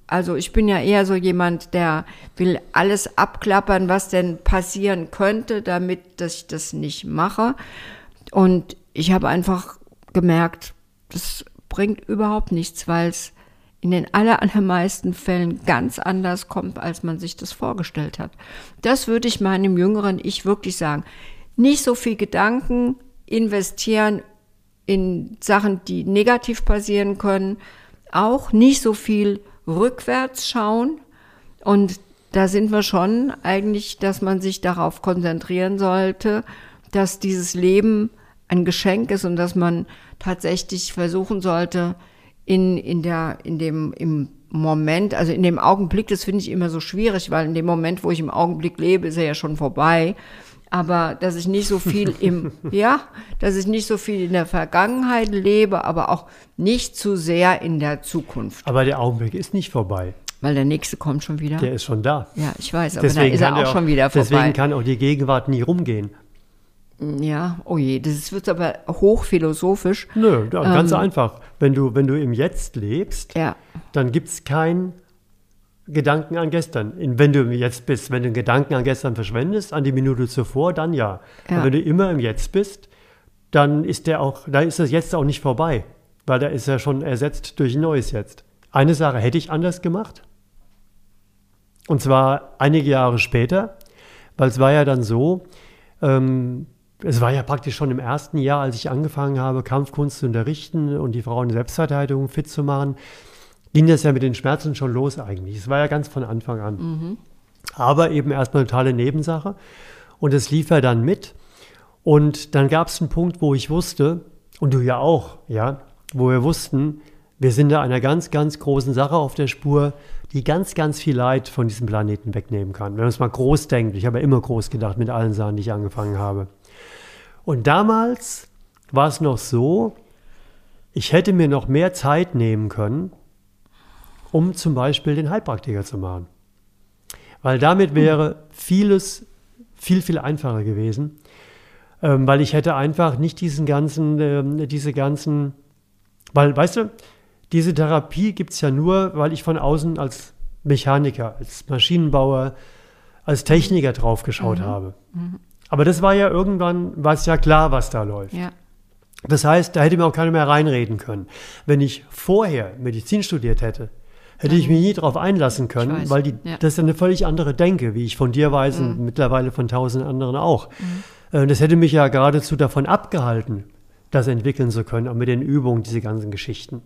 Also ich bin ja eher so jemand, der will alles abklappern, was denn passieren könnte, damit dass ich das nicht mache. Und ich habe einfach gemerkt, das bringt überhaupt nichts, weil es in den aller, allermeisten Fällen ganz anders kommt, als man sich das vorgestellt hat. Das würde ich meinem jüngeren Ich wirklich sagen. Nicht so viel Gedanken investieren in Sachen, die negativ passieren können. Auch nicht so viel rückwärts schauen. Und da sind wir schon eigentlich, dass man sich darauf konzentrieren sollte, dass dieses Leben ein Geschenk ist und dass man tatsächlich versuchen sollte, in, in der, in dem, im Moment, also in dem Augenblick, das finde ich immer so schwierig, weil in dem Moment, wo ich im Augenblick lebe, ist er ja schon vorbei. Aber dass ich nicht so viel im, ja, dass ich nicht so viel in der Vergangenheit lebe, aber auch nicht zu sehr in der Zukunft. Aber der Augenblick ist nicht vorbei. Weil der nächste kommt schon wieder. Der ist schon da. Ja, ich weiß, aber deswegen dann ist er auch, auch schon wieder vorbei. Deswegen kann auch die Gegenwart nie rumgehen. Ja, oh je, das wird aber hochphilosophisch. Nö, ganz ähm, einfach. Wenn du, wenn du im Jetzt lebst, ja. dann gibt es keinen Gedanken an gestern. Wenn du im Jetzt bist, wenn du einen Gedanken an gestern verschwendest, an die Minute zuvor, dann ja. ja. Aber wenn du immer im Jetzt bist, dann ist der auch, da ist das Jetzt auch nicht vorbei, weil da ist er schon ersetzt durch ein neues Jetzt. Eine Sache hätte ich anders gemacht. Und zwar einige Jahre später, weil es war ja dann so, ähm, es war ja praktisch schon im ersten Jahr, als ich angefangen habe, Kampfkunst zu unterrichten und die Frauen in Selbstverteidigung fit zu machen, ging das ja mit den Schmerzen schon los eigentlich. Es war ja ganz von Anfang an. Mhm. Aber eben erstmal eine totale Nebensache. Und es lief ja dann mit. Und dann gab es einen Punkt, wo ich wusste, und du ja auch, ja, wo wir wussten, wir sind da einer ganz, ganz großen Sache auf der Spur, die ganz, ganz viel Leid von diesem Planeten wegnehmen kann. Wenn man es mal groß denkt, ich habe ja immer groß gedacht mit allen Sachen, die ich angefangen habe. Und damals war es noch so, ich hätte mir noch mehr Zeit nehmen können, um zum Beispiel den Heilpraktiker zu machen. Weil damit wäre vieles viel, viel einfacher gewesen, ähm, weil ich hätte einfach nicht diesen ganzen, äh, diese ganzen, weil, weißt du, diese Therapie gibt es ja nur, weil ich von außen als Mechaniker, als Maschinenbauer, als Techniker drauf geschaut mhm. habe. Mhm. Aber das war ja irgendwann, war es ja klar, was da läuft. Ja. Das heißt, da hätte mir auch keiner mehr reinreden können. Wenn ich vorher Medizin studiert hätte, hätte mhm. ich mich nie darauf einlassen können, weil die, ja. das ist ja eine völlig andere Denke, wie ich von dir weiß mhm. und mittlerweile von tausend anderen auch. Mhm. Das hätte mich ja geradezu davon abgehalten, das entwickeln zu können, auch mit den Übungen, diese ganzen Geschichten.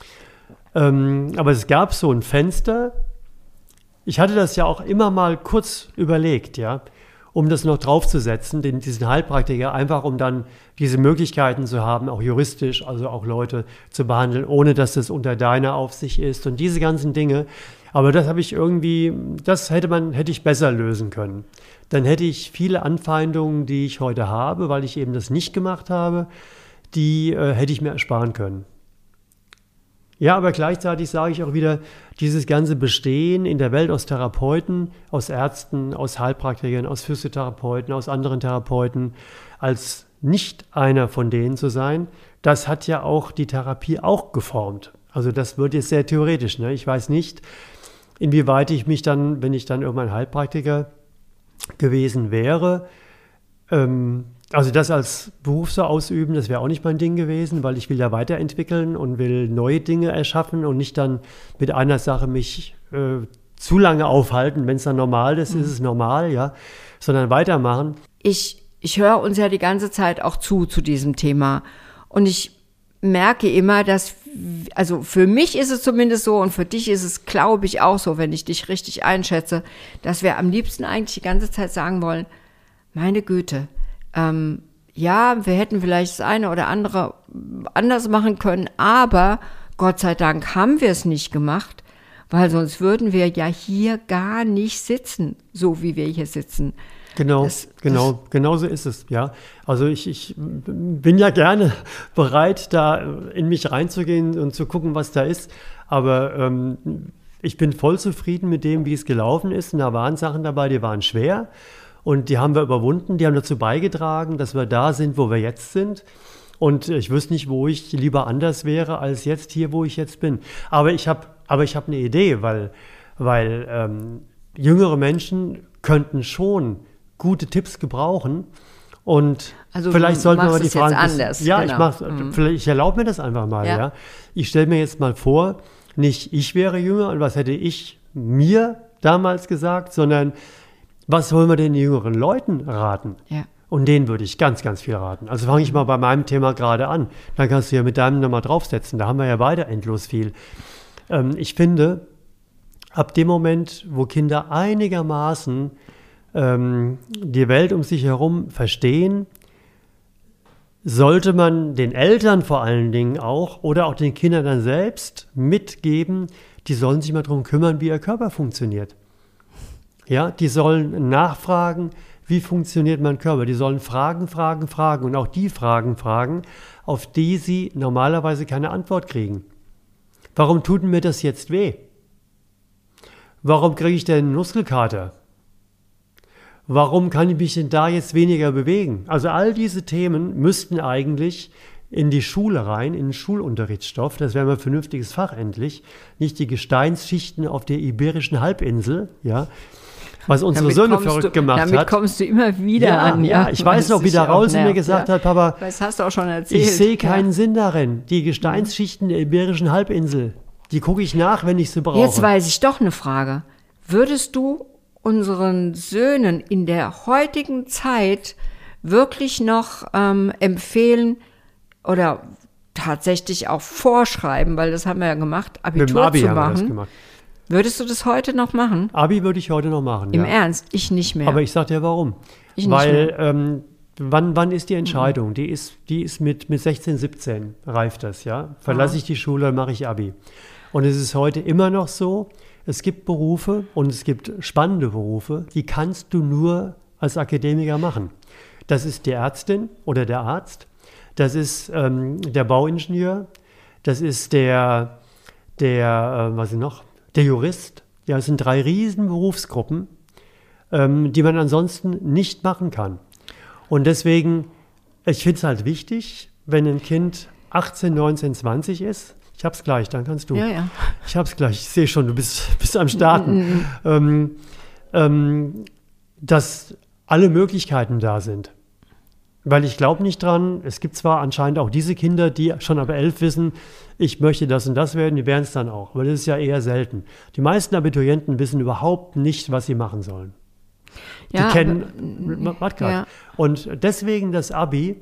Ähm, aber es gab so ein Fenster, ich hatte das ja auch immer mal kurz überlegt, ja, um das noch draufzusetzen, den, diesen Heilpraktiker, einfach um dann diese Möglichkeiten zu haben, auch juristisch, also auch Leute zu behandeln, ohne dass das unter deiner Aufsicht ist und diese ganzen Dinge. Aber das habe ich irgendwie, das hätte man, hätte ich besser lösen können. Dann hätte ich viele Anfeindungen, die ich heute habe, weil ich eben das nicht gemacht habe, die äh, hätte ich mir ersparen können. Ja, aber gleichzeitig sage ich auch wieder, dieses ganze Bestehen in der Welt aus Therapeuten, aus Ärzten, aus Heilpraktikern, aus Physiotherapeuten, aus anderen Therapeuten, als nicht einer von denen zu sein, das hat ja auch die Therapie auch geformt. Also das wird jetzt sehr theoretisch, ne? Ich weiß nicht, inwieweit ich mich dann, wenn ich dann irgendwann Heilpraktiker gewesen wäre, ähm, also das als Beruf so ausüben, das wäre auch nicht mein Ding gewesen, weil ich will ja weiterentwickeln und will neue Dinge erschaffen und nicht dann mit einer Sache mich äh, zu lange aufhalten. Wenn es dann normal ist, mhm. ist es normal, ja, sondern weitermachen. Ich, ich höre uns ja die ganze Zeit auch zu, zu diesem Thema. Und ich merke immer, dass, also für mich ist es zumindest so und für dich ist es, glaube ich, auch so, wenn ich dich richtig einschätze, dass wir am liebsten eigentlich die ganze Zeit sagen wollen, meine Güte, Ähm, ja, wir hätten vielleicht das eine oder andere anders machen können, aber Gott sei Dank haben wir es nicht gemacht, weil sonst würden wir ja hier gar nicht sitzen, so wie wir hier sitzen. Genau, das, genau, das, genau so ist es, ja. Also ich, ich bin ja gerne bereit, da in mich reinzugehen und zu gucken, was da ist, aber ähm, ich bin voll zufrieden mit dem, wie es gelaufen ist und da waren Sachen dabei, die waren schwer. Und die haben wir überwunden, die haben dazu beigetragen, dass wir da sind, wo wir jetzt sind. Und ich wüsste nicht, wo ich lieber anders wäre, als jetzt hier, wo ich jetzt bin. Aber ich habe aber ich habe eine Idee, weil, weil ähm, jüngere Menschen könnten schon gute Tipps gebrauchen. Und also vielleicht sollten wir mal die jetzt Fragen anders. Ja, genau. ich mach's, mhm. vielleicht, ich erlaube mir das einfach mal. Ja. Ja. Ich stelle mir jetzt mal vor, nicht ich wäre jünger und was hätte ich mir damals gesagt, sondern was wollen wir den jüngeren Leuten raten? Ja. Und denen würde ich ganz, ganz viel raten. Also fange ich mal bei meinem Thema gerade an. Dann kannst du ja mit deinem nochmal draufsetzen. Da haben wir ja beide endlos viel. Ähm, ich finde, ab dem Moment, wo Kinder einigermaßen ähm, die Welt um sich herum verstehen, sollte man den Eltern vor allen Dingen auch oder auch den Kindern dann selbst mitgeben, die sollen sich mal darum kümmern, wie ihr Körper funktioniert. Ja, die sollen nachfragen, wie funktioniert mein Körper. Die sollen Fragen, Fragen, Fragen und auch die Fragen fragen, auf die sie normalerweise keine Antwort kriegen. Warum tut mir das jetzt weh? Warum kriege ich denn Muskelkater? Warum kann ich mich denn da jetzt weniger bewegen? Also all diese Themen müssten eigentlich in die Schule rein, in den Schulunterrichtsstoff. Das wäre mal ein vernünftiges Fach endlich. Nicht die Gesteinsschichten auf der Iberischen Halbinsel, ja, was unsere Damit Söhne kommst verrückt du, gemacht damit hat. Damit kommst du immer wieder ja, an. Ja, Ja, ich weiß noch, wie der Raul zu mir gesagt ja. hat, Papa, das hast du auch schon erzählt. ich sehe keinen ja. Sinn darin. Die Gesteinsschichten der Iberischen Halbinsel, die gucke ich nach, wenn ich sie brauche. Jetzt weiß ich doch eine Frage. Würdest du unseren Söhnen in der heutigen Zeit wirklich noch ähm, empfehlen oder tatsächlich auch vorschreiben, weil das haben wir ja gemacht, Abitur Mit dem Abi zu haben wir das machen. gemacht. Würdest du das heute noch machen? Abi würde ich heute noch machen, Im ja. Ernst? Ich nicht mehr. Aber ich sage dir warum. Ich nicht Weil mehr. ähm, wann, wann ist die Entscheidung? Mhm. Die ist, die ist mit, mit sechzehn, siebzehn reift das, ja. Verlasse Aha. ich die Schule, dann mache ich Abi. Und es ist heute immer noch so, es gibt Berufe und es gibt spannende Berufe, die kannst du nur als Akademiker machen. Das ist die Ärztin oder der Arzt, das ist ähm, der Bauingenieur, das ist der, der äh, was ist noch, der Jurist. Ja, es sind drei riesen Berufsgruppen, ähm, die man ansonsten nicht machen kann. Und deswegen, ich finde es halt wichtig, wenn ein Kind achtzehn, neunzehn, zwanzig ist, ich hab's gleich, dann kannst du. Ja, ja. Ich hab's gleich, ich sehe schon, du bist, bist am Starten. ähm, ähm, dass alle Möglichkeiten da sind. Weil ich glaube nicht dran, es gibt zwar anscheinend auch diese Kinder, die schon ab elf wissen, ich möchte das und das werden, die werden es dann auch. Aber das ist ja eher selten. Die meisten Abiturienten wissen überhaupt nicht, was sie machen sollen. Ja, die kennen, aber, ja. Und deswegen das Abi,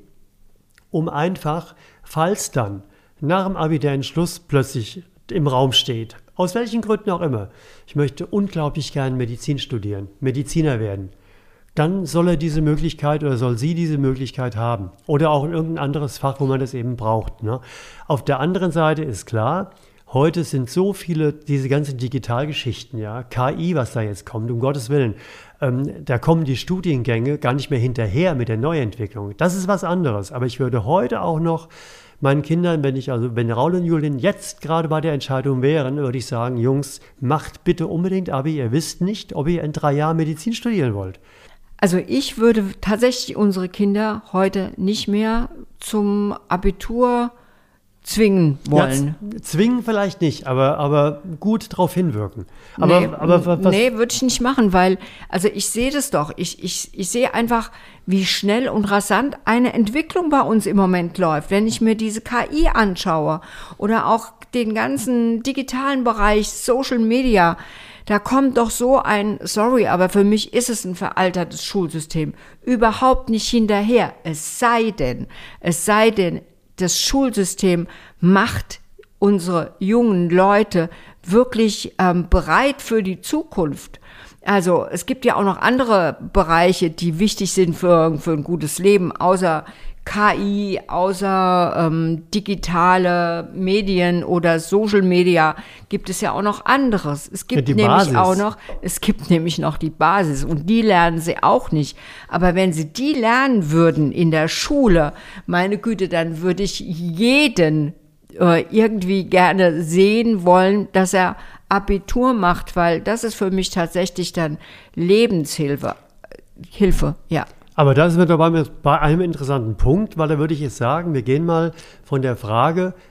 um einfach, falls dann nach dem Abi der Entschluss plötzlich im Raum steht, aus welchen Gründen auch immer, ich möchte unglaublich gern Medizin studieren, Mediziner werden, dann soll er diese Möglichkeit oder soll sie diese Möglichkeit haben. Oder auch in irgendein anderes Fach, wo man das eben braucht. Ne? Auf der anderen Seite ist klar, heute sind so viele, diese ganzen Digitalgeschichten, ja, K I, was da jetzt kommt, um Gottes Willen, ähm, da kommen die Studiengänge gar nicht mehr hinterher mit der Neuentwicklung. Das ist was anderes. Aber ich würde heute auch noch meinen Kindern, wenn ich, also wenn Raul und Julien jetzt gerade bei der Entscheidung wären, würde ich sagen, Jungs, macht bitte unbedingt Abi. Ihr wisst nicht, ob ihr in drei Jahren Medizin studieren wollt. Also ich würde tatsächlich unsere Kinder heute nicht mehr zum Abitur zwingen wollen. Ja, zwingen vielleicht nicht, aber, aber gut drauf hinwirken. Aber, nee, aber was, nee, würde ich nicht machen, weil, also ich sehe das doch. Ich, ich, ich sehe einfach, wie schnell und rasant eine Entwicklung bei uns im Moment läuft. Wenn ich mir diese K I anschaue oder auch den ganzen digitalen Bereich, Social Media, da kommt doch so ein, sorry, aber für mich ist es ein veraltertes Schulsystem, überhaupt nicht hinterher. Es sei denn, es sei denn, das Schulsystem macht unsere jungen Leute wirklich ähm, bereit für die Zukunft. Also es gibt ja auch noch andere Bereiche, die wichtig sind für, für ein gutes Leben, außer K I, außer ähm, digitale Medien oder Social Media gibt es ja auch noch anderes. Es gibt ja, nämlich Basis. auch noch, es gibt nämlich noch die Basis und die lernen sie auch nicht. Aber wenn sie die lernen würden in der Schule, meine Güte, dann würde ich jeden äh, irgendwie gerne sehen wollen, dass er Abitur macht, weil das ist für mich tatsächlich dann Lebenshilfe. Hilfe, ja. Aber da sind wir dabei bei einem interessanten Punkt, weil da würde ich jetzt sagen, wir gehen mal von der Frage,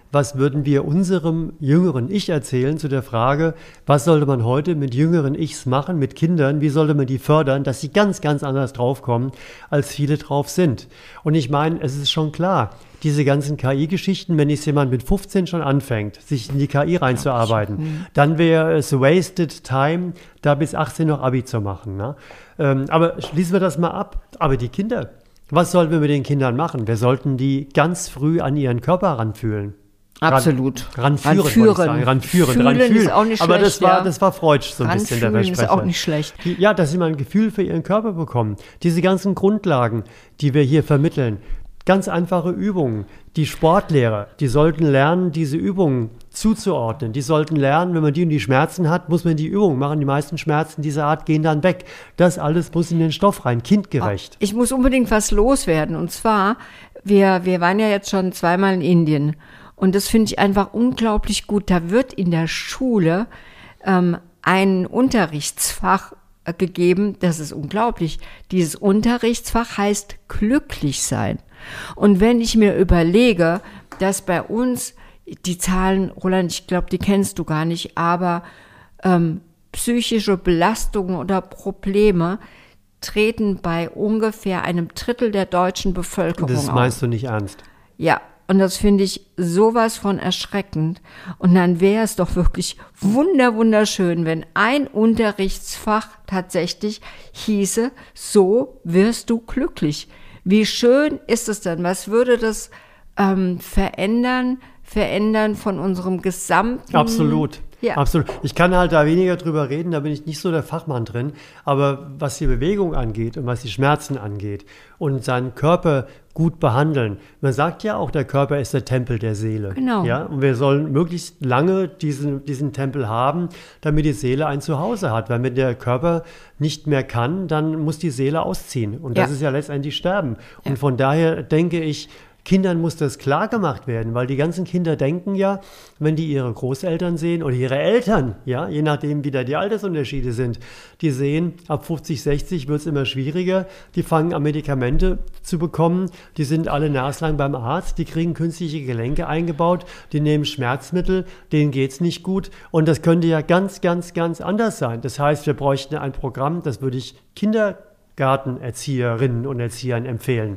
was würden wir unserem jüngeren Ich erzählen zu der Frage, was sollte man heute mit jüngeren Ichs machen, mit Kindern, wie sollte man die fördern, dass sie ganz, ganz anders draufkommen, als viele drauf sind. Und ich meine, es ist schon klar, diese ganzen K I-Geschichten, wenn jetzt jemand mit fünfzehn schon anfängt, sich in die K I reinzuarbeiten, mhm. dann wäre es wasted time, da bis achtzehn noch Abi zu machen. Ne? Ähm, aber schließen wir das mal ab. Aber die Kinder, was sollten wir mit den Kindern machen? Wir sollten die ganz früh an ihren Körper ranfühlen. Absolut. Ran, ranführen, ranführen. Sagen. Ranführen, Fühlen ranfühlen. Ist auch nicht aber schlecht, das war, ja. das war Freudsch so ein ranfühlen bisschen der Versprecher. Ist auch nicht schlecht. Die, ja, dass sie mal ein Gefühl für ihren Körper bekommen. Diese ganzen Grundlagen, die wir hier vermitteln. Ganz einfache Übungen. Die Sportlehrer, die sollten lernen, diese Übungen zuzuordnen. Die sollten lernen, wenn man die und die Schmerzen hat, muss man die Übungen machen. Die meisten Schmerzen dieser Art gehen dann weg. Das alles muss in den Stoff rein, kindgerecht. Ich muss unbedingt was loswerden. Und zwar, wir, wir waren ja jetzt schon zweimal in Indien. Und das finde ich einfach unglaublich gut. Da wird in der Schule ähm, ein Unterrichtsfach äh, gegeben. Das ist unglaublich. Dieses Unterrichtsfach heißt glücklich sein. Und wenn ich mir überlege, dass bei uns die Zahlen, Roland, ich glaube, die kennst du gar nicht, aber ähm, psychische Belastungen oder Probleme treten bei ungefähr einem Drittel der deutschen Bevölkerung auf. Das meinst du nicht ernst? Ja, und das finde ich sowas von erschreckend. Und dann wäre es doch wirklich wunder, wunderschön, wenn ein Unterrichtsfach tatsächlich hieße, so wirst du glücklich. Wie schön ist es denn? Was würde das ähm, verändern, verändern von unserem gesamten... Absolut. Ja. Absolut. Ich kann halt da weniger drüber reden, da bin ich nicht so der Fachmann drin. Aber was die Bewegung angeht und was die Schmerzen angeht und seinen Körper gut behandeln. Man sagt ja auch, der Körper ist der Tempel der Seele. Genau. Ja? Und wir sollen möglichst lange diesen, diesen Tempel haben, damit die Seele ein Zuhause hat. Weil wenn der Körper nicht mehr kann, dann muss die Seele ausziehen. Und das ja. ist ja letztendlich Sterben. Und ja. von daher denke ich, Kindern muss das klar gemacht werden, weil die ganzen Kinder denken ja, wenn die ihre Großeltern sehen oder ihre Eltern, ja, je nachdem, wie da die Altersunterschiede sind, die sehen, ab fünfzig, sechzig wird es immer schwieriger, die fangen an Medikamente zu bekommen, die sind alle naslang beim Arzt, die kriegen künstliche Gelenke eingebaut, die nehmen Schmerzmittel, denen geht es nicht gut und das könnte ja ganz, ganz, ganz anders sein. Das heißt, wir bräuchten ein Programm, das würde ich Kindergartenerzieherinnen und Erziehern empfehlen.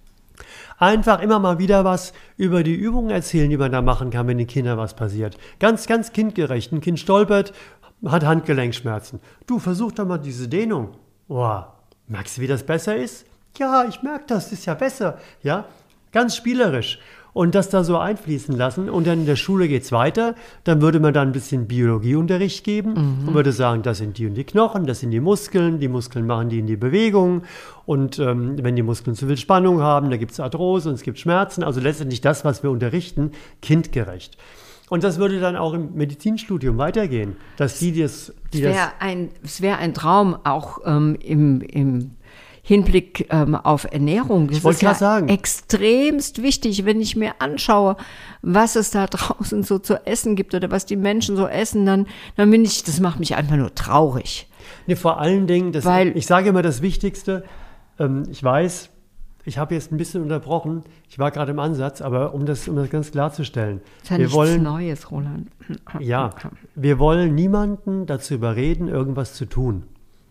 Einfach immer mal wieder was über die Übungen erzählen, die man da machen kann, wenn den Kindern was passiert. Ganz, ganz kindgerecht. Ein Kind stolpert, hat Handgelenkschmerzen. Du, versuch doch mal diese Dehnung. Boah, merkst du, wie das besser ist? Ja, ich merke das, das ist ja besser. Ja, ganz spielerisch. Und das da so einfließen lassen. Und dann in der Schule geht es weiter. Dann würde man da ein bisschen Biologieunterricht geben mhm. und würde sagen, das sind die und die Knochen, das sind die Muskeln. Die Muskeln machen die in die Bewegung. Und ähm, wenn die Muskeln zu viel Spannung haben, da gibt es Arthrose und es gibt Schmerzen. Also letztendlich das, was wir unterrichten, kindgerecht. Und das würde dann auch im Medizinstudium weitergehen. Dass die, die das... Die es wäre ein, es wär ein Traum, auch ähm, im... im Hinblick ähm, auf Ernährung. Das ich wollte ist ja sagen. extremst wichtig, wenn ich mir anschaue, was es da draußen so zu essen gibt oder was die Menschen so essen, dann, dann bin ich, das macht mich einfach nur traurig. Nee, vor allen Dingen, das, Weil, ich sage immer das Wichtigste, ähm, ich weiß, ich habe jetzt ein bisschen unterbrochen, ich war gerade im Ansatz, aber um das, um das ganz klarzustellen. Das ist ja wir nichts wollen, Neues, Roland. Ja, wir wollen niemanden dazu überreden, irgendwas zu tun.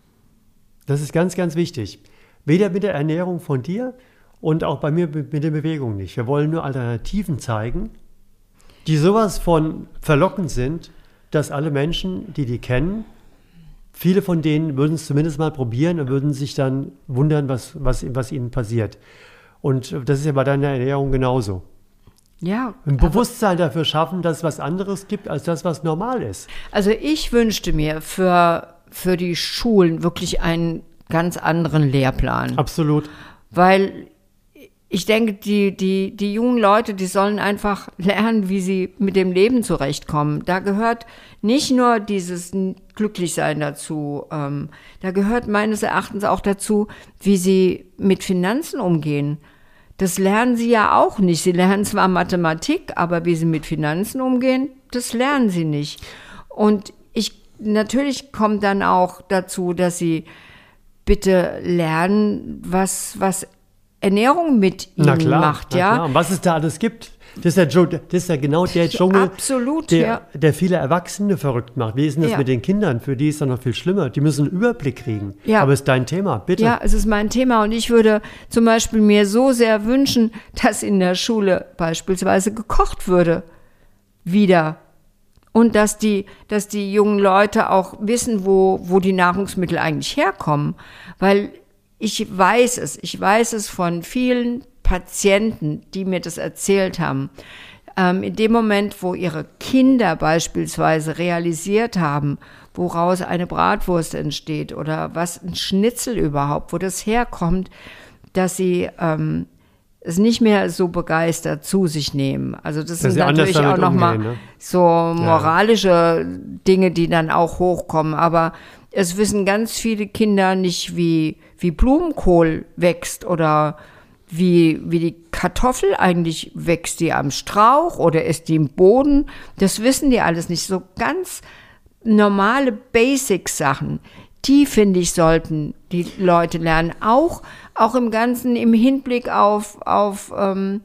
Das ist ganz, ganz wichtig. Weder mit der Ernährung von dir und auch bei mir mit der Bewegung nicht. Wir wollen nur Alternativen zeigen, die sowas von verlockend sind, dass alle Menschen, die die kennen, viele von denen würden es zumindest mal probieren und würden sich dann wundern, was, was, was ihnen passiert. Und das ist ja bei deiner Ernährung genauso. Ja. Ein Bewusstsein dafür schaffen, dass es was anderes gibt, als das, was normal ist. Also ich wünschte mir für, für die Schulen wirklich einen ganz anderen Lehrplan. Absolut. Weil ich denke, die, die, die jungen Leute, die sollen einfach lernen, wie sie mit dem Leben zurechtkommen. Da gehört nicht nur dieses Glücklichsein dazu, ähm, da gehört meines Erachtens auch dazu, wie sie mit Finanzen umgehen. Das lernen sie ja auch nicht. Sie lernen zwar Mathematik, aber wie sie mit Finanzen umgehen, das lernen sie nicht. Und ich, natürlich kommt dann auch dazu, dass sie bitte lernen, was, was Ernährung mit Na ihnen klar, macht. na Ja? klar. Und was es da alles gibt. Das ist ja, das ist ja genau der Dschungel, Absolut, der, ja. der viele Erwachsene verrückt macht. Wie ist denn das Ja. mit den Kindern? Für die ist das noch viel schlimmer. Die müssen einen Überblick kriegen. Ja. Aber es ist dein Thema, bitte. Ja, es ist mein Thema und ich würde zum Beispiel mir so sehr wünschen, dass in der Schule beispielsweise gekocht würde. Wieder. Und dass die, dass die jungen Leute auch wissen, wo, wo die Nahrungsmittel eigentlich herkommen. Weil ich weiß es, ich weiß es von vielen Patienten, die mir das erzählt haben. Ähm, in dem Moment, wo ihre Kinder beispielsweise realisiert haben, woraus eine Bratwurst entsteht oder was ein Schnitzel überhaupt, wo das herkommt, dass sie ähm, es nicht mehr so begeistert zu sich nehmen. Also das Dass sind sie anders natürlich auch damit nochmal umgehen, ne? so moralische Dinge, die dann auch hochkommen. Aber es wissen ganz viele Kinder nicht, wie, wie Blumenkohl wächst oder wie, wie die Kartoffel eigentlich wächst. Die am Strauch oder ist die im Boden? Das wissen die alles nicht. So ganz normale Basic-Sachen, die, finde ich, sollten die Leute lernen. Auch, auch im Ganzen im Hinblick auf, auf, ähm,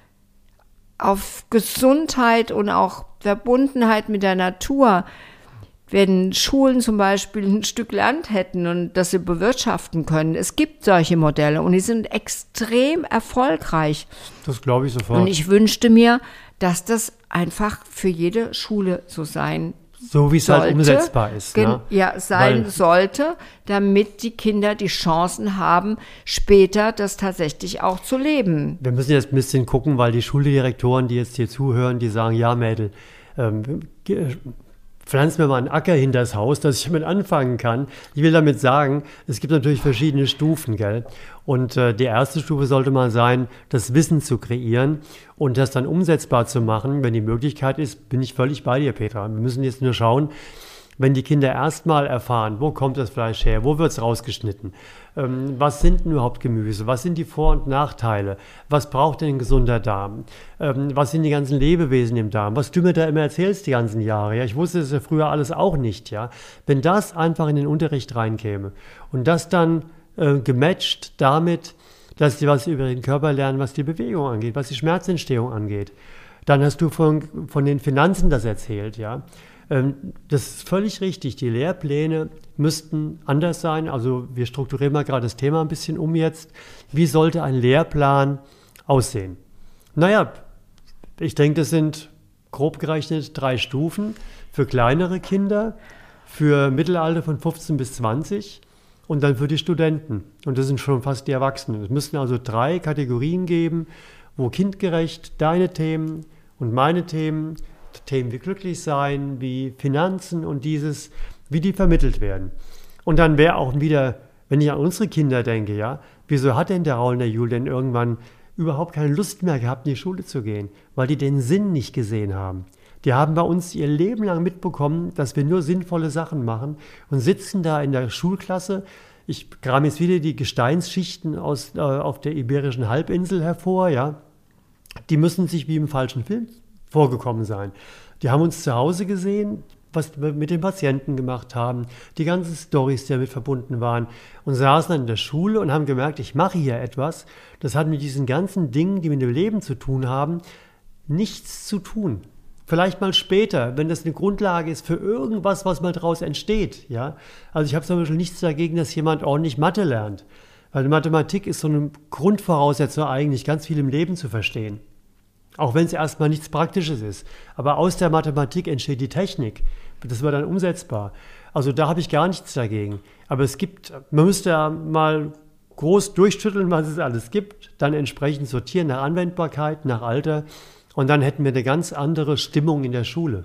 auf Gesundheit und auch Verbundenheit mit der Natur. Wenn Schulen zum Beispiel ein Stück Land hätten und das sie bewirtschaften können. Es gibt solche Modelle und die sind extrem erfolgreich. Das glaube ich sofort. Und ich wünschte mir, dass das einfach für jede Schule so sein so wie es sollte, halt umsetzbar ist. gen- Ne? ja, sein Weil- sollte, damit die Kinder die Chancen haben, später das tatsächlich auch zu leben. Wir müssen jetzt ein bisschen gucken, weil die Schuldirektoren, die jetzt hier zuhören, die sagen, ja Mädel, ähm, ge- pflanz mir mal einen Acker hinter das Haus, dass ich damit anfangen kann. Ich will damit sagen, es gibt natürlich verschiedene Stufen, gell? Und äh, die erste Stufe sollte mal sein, das Wissen zu kreieren und das dann umsetzbar zu machen. Wenn die Möglichkeit ist, bin ich völlig bei dir, Petra. Wir müssen jetzt nur schauen, wenn die Kinder erstmal erfahren, wo kommt das Fleisch her, wo wird es rausgeschnitten, ähm, was sind denn überhaupt Gemüse, was sind die Vor- und Nachteile, was braucht denn ein gesunder Darm, ähm, was sind die ganzen Lebewesen im Darm, was du mir da immer erzählst die ganzen Jahre, ja, ich wusste das ja früher alles auch nicht, ja, wenn das einfach in den Unterricht reinkäme und das dann äh, gematcht damit, dass die was über den Körper lernen, was die Bewegung angeht, was die Schmerzentstehung angeht, dann hast du von, von den Finanzen das erzählt, ja. Das ist völlig richtig. Die Lehrpläne müssten anders sein. Also wir strukturieren mal gerade das Thema ein bisschen um jetzt. Wie sollte ein Lehrplan aussehen? Naja, ich denke, das sind grob gerechnet drei Stufen für kleinere Kinder, für Mittelalter von fünfzehn bis zwanzig und dann für die Studenten. Und das sind schon fast die Erwachsenen. Es müssten also drei Kategorien geben, wo kindgerecht deine Themen und meine Themen, Themen wie glücklich sein, wie Finanzen und dieses, wie die vermittelt werden. Und dann wäre auch wieder, wenn ich an unsere Kinder denke, ja, wieso hat denn der Raul und der Jul denn irgendwann überhaupt keine Lust mehr gehabt, in die Schule zu gehen? Weil die den Sinn nicht gesehen haben. Die haben bei uns ihr Leben lang mitbekommen, dass wir nur sinnvolle Sachen machen und sitzen da in der Schulklasse. Ich kram jetzt wieder die Gesteinsschichten aus, äh, auf der Iberischen Halbinsel hervor, ja. Die müssen sich wie im falschen Film vorgekommen sein. Die haben uns zu Hause gesehen, was wir mit den Patienten gemacht haben, die ganzen Storys, die damit verbunden waren und saßen dann in der Schule und haben gemerkt, ich mache hier etwas, das hat mit diesen ganzen Dingen, die mit dem Leben zu tun haben, nichts zu tun. Vielleicht mal später, wenn das eine Grundlage ist für irgendwas, was mal daraus entsteht. Ja? Also ich habe zum Beispiel nichts dagegen, dass jemand ordentlich Mathe lernt, weil Mathematik ist so eine Grundvoraussetzung eigentlich, ganz viel im Leben zu verstehen. Auch wenn es erstmal nichts Praktisches ist. Aber aus der Mathematik entsteht die Technik. Das wird dann umsetzbar. Also da habe ich gar nichts dagegen. Aber es gibt, man müsste ja mal groß durchschütteln, was es alles gibt, dann entsprechend sortieren nach Anwendbarkeit, nach Alter. Und dann hätten wir eine ganz andere Stimmung in der Schule.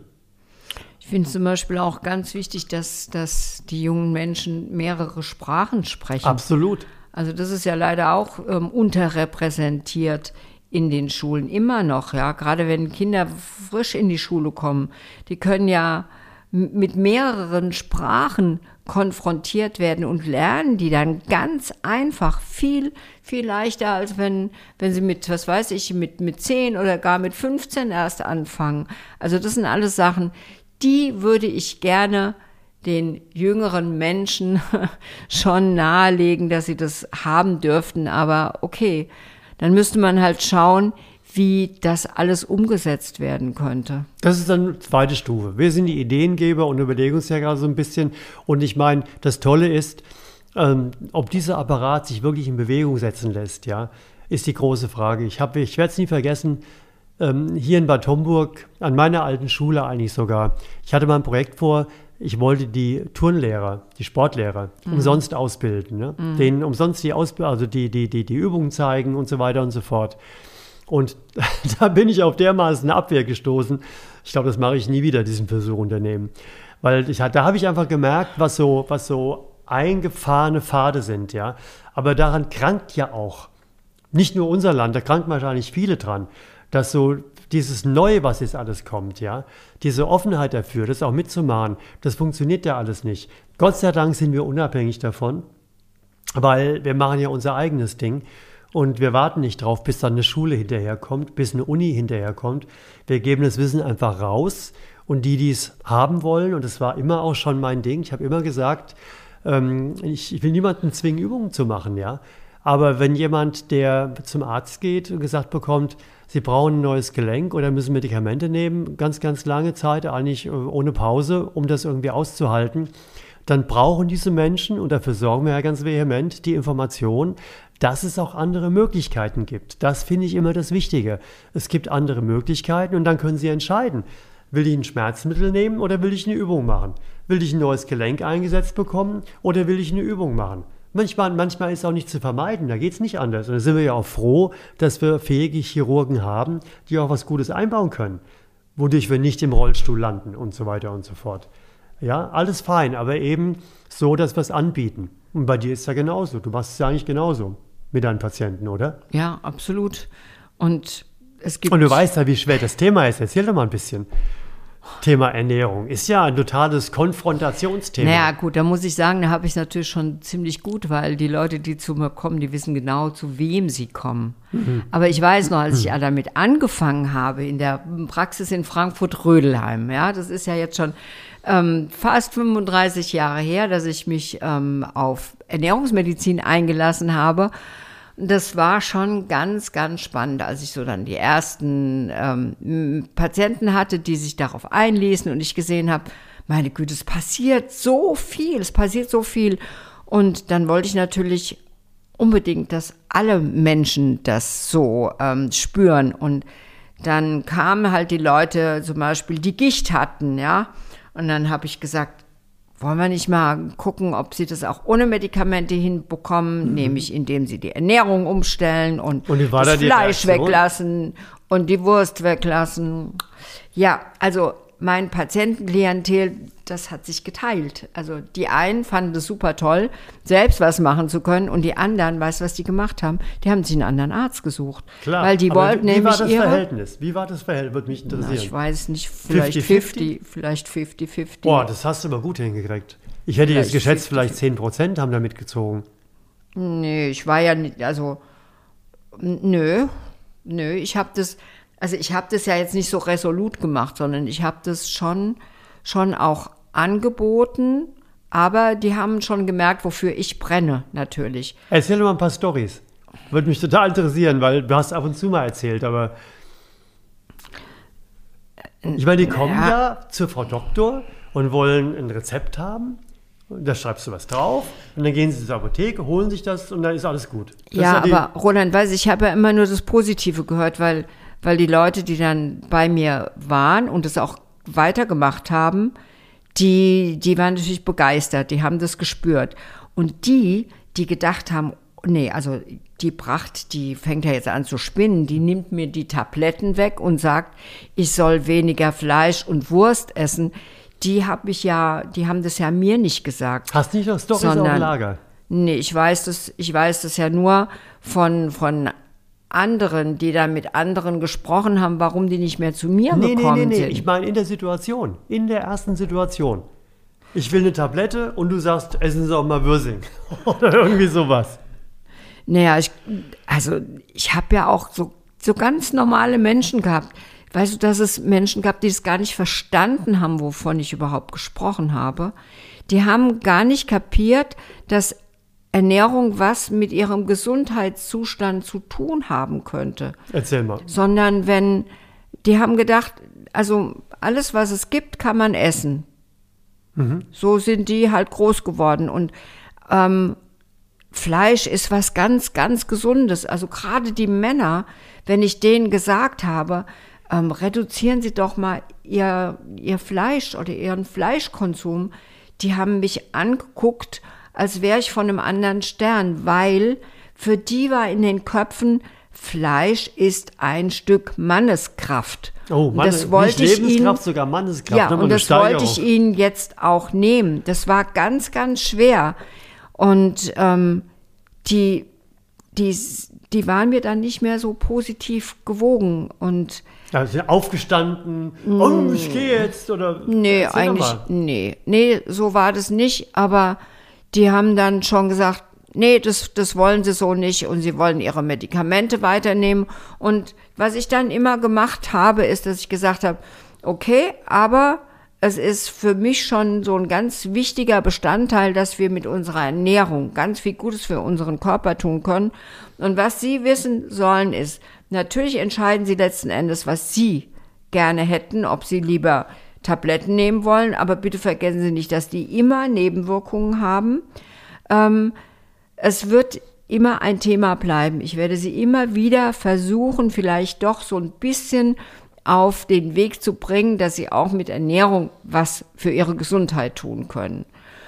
Ich finde zum Beispiel auch ganz wichtig, dass, dass die jungen Menschen mehrere Sprachen sprechen. Absolut. Also das ist ja leider auch ähm, unterrepräsentiert in den Schulen immer noch, ja, gerade wenn Kinder frisch in die Schule kommen, die können ja m- mit mehreren Sprachen konfrontiert werden und lernen die dann ganz einfach, viel, viel leichter, als wenn, wenn sie mit, was weiß ich, mit, mit zehn oder gar mit fünfzehn erst anfangen. Also das sind alles Sachen, die würde ich gerne den jüngeren Menschen schon nahelegen, dass sie das haben dürften. Aber okay, dann müsste man halt schauen, wie das alles umgesetzt werden könnte. Das ist dann zweite Stufe. Wir sind die Ideengeber und überlegen uns ja gerade so ein bisschen. Und ich meine, das Tolle ist, ähm, ob dieser Apparat sich wirklich in Bewegung setzen lässt, ja, ist die große Frage. Ich, hab, ich werde es nie vergessen, ähm, hier in Bad Homburg, an meiner alten Schule eigentlich sogar, ich hatte mal ein Projekt vor, ich wollte die Turnlehrer, die Sportlehrer mhm. umsonst ausbilden, ne? mhm. denen umsonst die, Ausb- also die, die, die, die Übungen zeigen und so weiter und so fort. Und da bin ich auf dermaßen Abwehr gestoßen. Ich glaube, das mache ich nie wieder, diesen Versuch unternehmen. Weil ich, da habe ich einfach gemerkt, was so, was so eingefahrene Pfade sind. Ja? Aber daran krankt ja auch nicht nur unser Land, da kranken wahrscheinlich viele dran, dass so dieses Neue, was jetzt alles kommt, ja, diese Offenheit dafür, das auch mitzumachen, das funktioniert ja alles nicht. Gott sei Dank sind wir unabhängig davon, weil wir machen ja unser eigenes Ding und wir warten nicht drauf, bis dann eine Schule hinterherkommt, bis eine Uni hinterherkommt. Wir geben das Wissen einfach raus und die, die es haben wollen, und das war immer auch schon mein Ding, ich habe immer gesagt, ähm, ich, ich will niemanden zwingen, Übungen zu machen, ja. Aber wenn jemand, der zum Arzt geht und gesagt bekommt, Sie brauchen ein neues Gelenk oder müssen Medikamente nehmen, ganz, ganz lange Zeit, eigentlich ohne Pause, um das irgendwie auszuhalten, dann brauchen diese Menschen, und dafür sorgen wir ja ganz vehement, die Information, dass es auch andere Möglichkeiten gibt. Das finde ich immer das Wichtige. Es gibt andere Möglichkeiten und dann können Sie entscheiden, will ich ein Schmerzmittel nehmen oder will ich eine Übung machen? Will ich ein neues Gelenk eingesetzt bekommen oder will ich eine Übung machen? Manchmal, manchmal ist es auch nicht zu vermeiden, da geht es nicht anders. Und da sind wir ja auch froh, dass wir fähige Chirurgen haben, die auch was Gutes einbauen können, wodurch wir nicht im Rollstuhl landen und so weiter und so fort. Ja, alles fein, aber eben so, dass wir es anbieten. Und bei dir ist es ja genauso. Du machst es ja eigentlich genauso mit deinen Patienten, oder? Ja, absolut. Und es gibt... Und du weißt ja, wie schwer das Thema ist. Erzähl doch mal ein bisschen. Thema Ernährung ist ja ein totales Konfrontationsthema. Naja, gut, da muss ich sagen, da habe ich es natürlich schon ziemlich gut, weil die Leute, die zu mir kommen, die wissen genau, zu wem sie kommen. Mhm. Aber ich weiß noch, als ich damit angefangen habe, in der Praxis in Frankfurt-Rödelheim, ja, das ist ja jetzt schon ähm, fast fünfunddreißig Jahre her, dass ich mich ähm, auf Ernährungsmedizin eingelassen habe. Das war schon ganz, ganz spannend, als ich so dann die ersten ähm, Patienten hatte, die sich darauf einließen und ich gesehen habe, meine Güte, es passiert so viel, es passiert so viel. Und dann wollte ich natürlich unbedingt, dass alle Menschen das so ähm, spüren. Und dann kamen halt die Leute, zum Beispiel, die Gicht hatten, ja. Und dann habe ich gesagt, wollen wir nicht mal gucken, ob sie das auch ohne Medikamente hinbekommen, mhm. nämlich indem sie die Ernährung umstellen und, und das da Fleisch weglassen und die Wurst weglassen. Ja, also mein Patientenklientel, das hat sich geteilt. Also die einen fanden es super toll, selbst was machen zu können und die anderen, weißt du, was die gemacht haben? Die haben sich einen anderen Arzt gesucht. Klar, weil die aber wollten wie, wie nämlich war das ihre, Verhältnis? Wie war das Verhältnis? Würde mich interessieren. Na, ich weiß nicht, vielleicht fünfzig fünfzig, vielleicht fünfzig fünfzig. Boah, das hast du aber gut hingekriegt. Ich hätte jetzt geschätzt, vielleicht zehn Prozent haben da mitgezogen. Nee, ich war ja nicht, also, nö, nö, ich habe das, also ich habe das ja jetzt nicht so resolut gemacht, sondern ich habe das schon, schon auch angeboten, aber die haben schon gemerkt, wofür ich brenne, natürlich. Erzähl doch mal ein paar Storys. Würde mich total interessieren, weil du hast ab und zu mal erzählt, aber ich meine, die kommen ja, ja zur Frau Doktor und wollen ein Rezept haben. Da schreibst du was drauf und dann gehen sie zur Apotheke, holen sich das und dann ist alles gut. Das ja, ist ja aber Roland, weiß ich, habe ja immer nur das Positive gehört, weil, weil die Leute, die dann bei mir waren und es auch weitergemacht haben, die, die waren natürlich begeistert, die haben das gespürt. Und die, die gedacht haben, nee, also die Pracht, die fängt ja jetzt an zu spinnen, die nimmt mir die Tabletten weg und sagt, ich soll weniger Fleisch und Wurst essen, die habe ich ja, die haben das ja mir nicht gesagt. Hast nicht noch Storys auf dem Lager? Nee, ich weiß das, ich weiß das ja nur von, von anderen, die dann mit anderen gesprochen haben, warum die nicht mehr zu mir nee, gekommen nee, nee, nee. sind. Ich meine in der Situation, in der ersten Situation. Ich will eine Tablette und du sagst, essen Sie auch mal Würsing oder irgendwie sowas. Naja, ich, also ich habe ja auch so, so ganz normale Menschen gehabt. weißt du, dass es Menschen gab, die es gar nicht verstanden haben, wovon ich überhaupt gesprochen habe. Die haben gar nicht kapiert, dass Ernährung was mit ihrem Gesundheitszustand zu tun haben könnte. Erzähl mal. Sondern wenn, die haben gedacht, also alles, was es gibt, kann man essen. Mhm. So sind die halt groß geworden. Und ähm, Fleisch ist was ganz, ganz Gesundes. Also gerade die Männer, wenn ich denen gesagt habe, ähm, reduzieren Sie doch mal ihr, ihr Fleisch oder Ihren Fleischkonsum, die haben mich angeguckt, als wäre ich von einem anderen Stern, weil für die war in den Köpfen, Fleisch ist ein Stück Manneskraft. Oh, Mann, das wollte nicht ich Lebenskraft, ihnen, sogar Manneskraft. Ja, und das wollte ich ihnen jetzt auch nehmen. Das war ganz, ganz schwer. Und ähm, die, die, die waren mir dann nicht mehr so positiv gewogen. Und ja, sind aufgestanden, mm, oh, ich gehe jetzt, oder? Nee, eigentlich, nee, nee, so war das nicht, aber die haben dann schon gesagt, nee, das, das wollen sie so nicht und sie wollen ihre Medikamente weiternehmen. Und was ich dann immer gemacht habe, ist, dass ich gesagt habe, okay, aber es ist für mich schon so ein ganz wichtiger Bestandteil, dass wir mit unserer Ernährung ganz viel Gutes für unseren Körper tun können. Und was sie wissen sollen ist, natürlich entscheiden sie letzten Endes, was sie gerne hätten, ob sie lieber Tabletten nehmen wollen, aber bitte vergessen Sie nicht, dass die immer Nebenwirkungen haben. Ähm, es wird immer ein Thema bleiben. Ich werde sie immer wieder versuchen, vielleicht doch so ein bisschen auf den Weg zu bringen, dass sie auch mit Ernährung was für ihre Gesundheit tun können.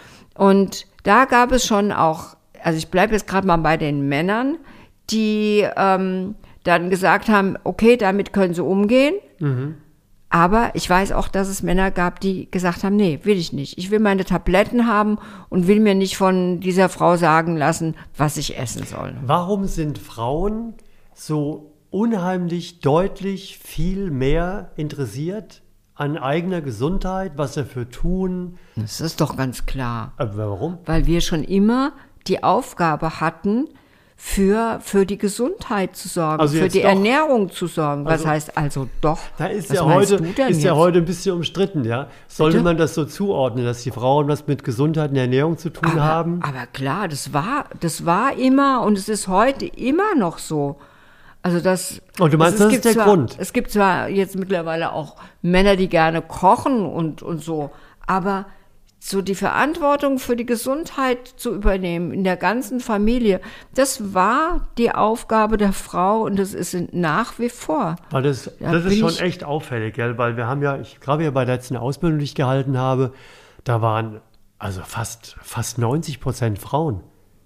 Und da gab es schon auch, also ich bleibe jetzt gerade mal bei den Männern, die ähm, dann gesagt haben, okay, damit können sie umgehen. Mhm. Aber ich weiß auch, dass es Männer gab, die gesagt haben, nee, will ich nicht. Ich will meine Tabletten haben und will mir nicht von dieser Frau sagen lassen, was ich essen soll. Warum sind Frauen so unheimlich deutlich viel mehr interessiert an eigener Gesundheit, was dafür tun? Das ist doch ganz klar. Aber warum? Weil wir schon immer die Aufgabe hatten, für, für die Gesundheit zu sorgen, also für die doch, Ernährung zu sorgen. Was also, heißt also doch? Da ist ja heute, ist ja heute ein bisschen umstritten, ja. Sollte Bitte? man das so zuordnen, dass die Frauen was mit Gesundheit und Ernährung zu tun aber, haben? Aber klar, das war, das war immer und es ist heute immer noch so. Also das. Und du meinst, das, das ist der zwar, Grund? Es gibt zwar jetzt mittlerweile auch Männer, die gerne kochen und, und so, aber so die Verantwortung für die Gesundheit zu übernehmen in der ganzen Familie, das war die Aufgabe der Frau und das ist nach wie vor. Weil das da das ist schon ich, echt auffällig, gell? Weil wir haben ja, ich glaube ja bei der letzten Ausbildung, die ich gehalten habe, da waren also fast, fast neunzig Prozent Frauen.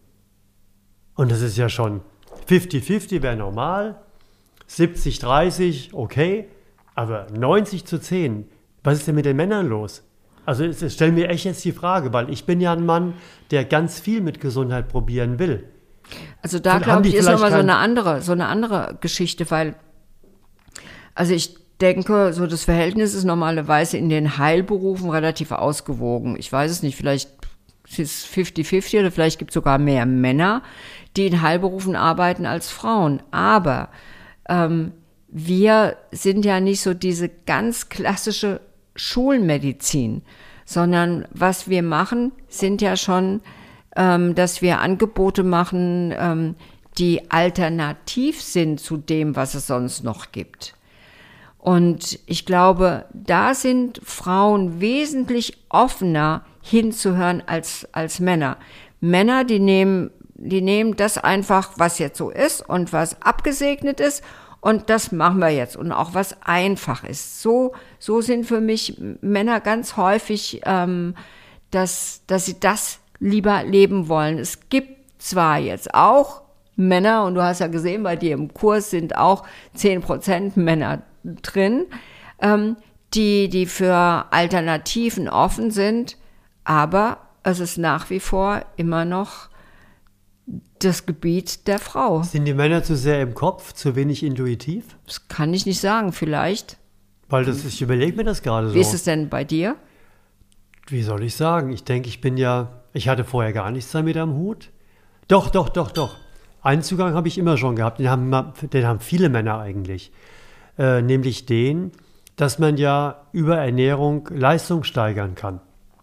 Und das ist ja schon fünfzig fünfzig wäre normal, siebzig dreißig okay, aber neunzig zu zehn, was ist denn mit den Männern los? Also es stellen mir echt jetzt die Frage, weil ich bin ja ein Mann, der ganz viel mit Gesundheit probieren will. Also da glaube ich, ist nochmal so eine andere, so eine andere Geschichte, weil, also ich denke, so das Verhältnis ist normalerweise in den Heilberufen relativ ausgewogen. Ich weiß es nicht, vielleicht ist es fünfzig fünfzig oder vielleicht gibt es sogar mehr Männer, die in Heilberufen arbeiten als Frauen. Aber ähm, wir sind ja nicht so diese ganz klassische Schulmedizin, sondern was wir machen, sind ja schon, ähm, dass wir Angebote machen, ähm, die alternativ sind zu dem, was es sonst noch gibt. Und ich glaube, da sind Frauen wesentlich offener hinzuhören als, als Männer. Männer, die nehmen, die nehmen das einfach, was jetzt so ist und was abgesegnet ist, und das machen wir jetzt. Und auch was einfach ist. So, so sind für mich Männer ganz häufig, ähm, dass, dass sie das lieber leben wollen. Es gibt zwar jetzt auch Männer, und du hast ja gesehen, bei dir im Kurs sind auch zehn Prozent Männer drin, ähm, die, die für Alternativen offen sind. Aber es ist nach wie vor immer noch das Gebiet der Frau. Sind die Männer zu sehr im Kopf, zu wenig intuitiv? Das kann ich nicht sagen, vielleicht. Weil das, ich überlege mir das gerade so. Wie ist es denn bei dir? Wie soll ich sagen? Ich denke, ich bin ja, ich hatte vorher gar nichts damit am Hut. Doch, doch, doch, doch. Einen Zugang habe ich immer schon gehabt, den haben, den haben viele Männer eigentlich. äh, nämlich den, dass man ja über Ernährung Leistung steigern kann.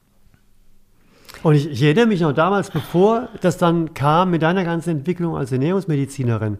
Und ich, ich erinnere mich noch damals, bevor das dann kam mit deiner ganzen Entwicklung als Ernährungsmedizinerin,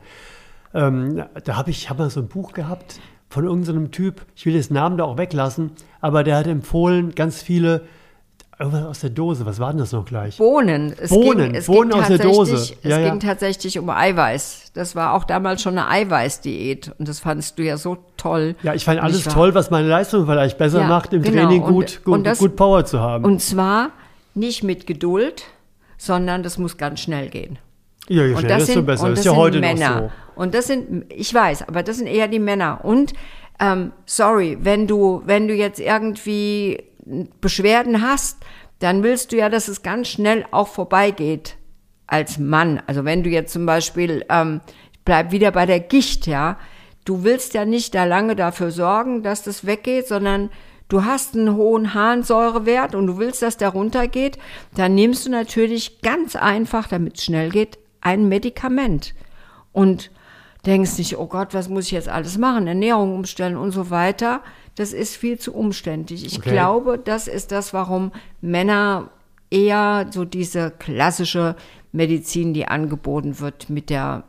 ähm, da habe ich hab mal so ein Buch gehabt von irgendeinem Typ, ich will den Namen da auch weglassen, aber der hat empfohlen, ganz viele, irgendwas aus der Dose, was war denn das noch gleich? Bohnen. Es Bohnen, ging, es Bohnen ging aus der Dose. Es ja, ging ja. tatsächlich um Eiweiß. Das war auch damals schon eine Eiweißdiät und das fandst du ja so toll. Ja, ich fand Und alles ich war, toll, was meine Leistung vielleicht besser Ja, macht, im genau. Training Und- gut, gut, und das- gut Power zu haben. Und zwar nicht mit Geduld, sondern das muss ganz schnell gehen. ja, je Und schneller, das desto sind, besser. und Das das ist ja sind heute Männer. noch so. Und das sind, ich weiß, aber das sind eher die Männer. Und ähm, sorry, wenn du, wenn du jetzt irgendwie Beschwerden hast, dann willst du ja, dass es ganz schnell auch vorbeigeht als Mann. Also wenn du jetzt zum Beispiel, ähm, ich bleib wieder bei der Gicht, ja, du willst ja nicht da lange dafür sorgen, dass das weggeht, sondern du hast einen hohen Harnsäurewert und du willst, dass der runtergeht, dann nimmst du natürlich ganz einfach, damit es schnell geht, ein Medikament. Und denkst nicht, oh Gott, was muss ich jetzt alles machen, Ernährung umstellen und so weiter. Das ist viel zu umständlich. Ich Okay. glaube, das ist das, warum Männer eher so diese klassische Medizin, die angeboten wird, mit der,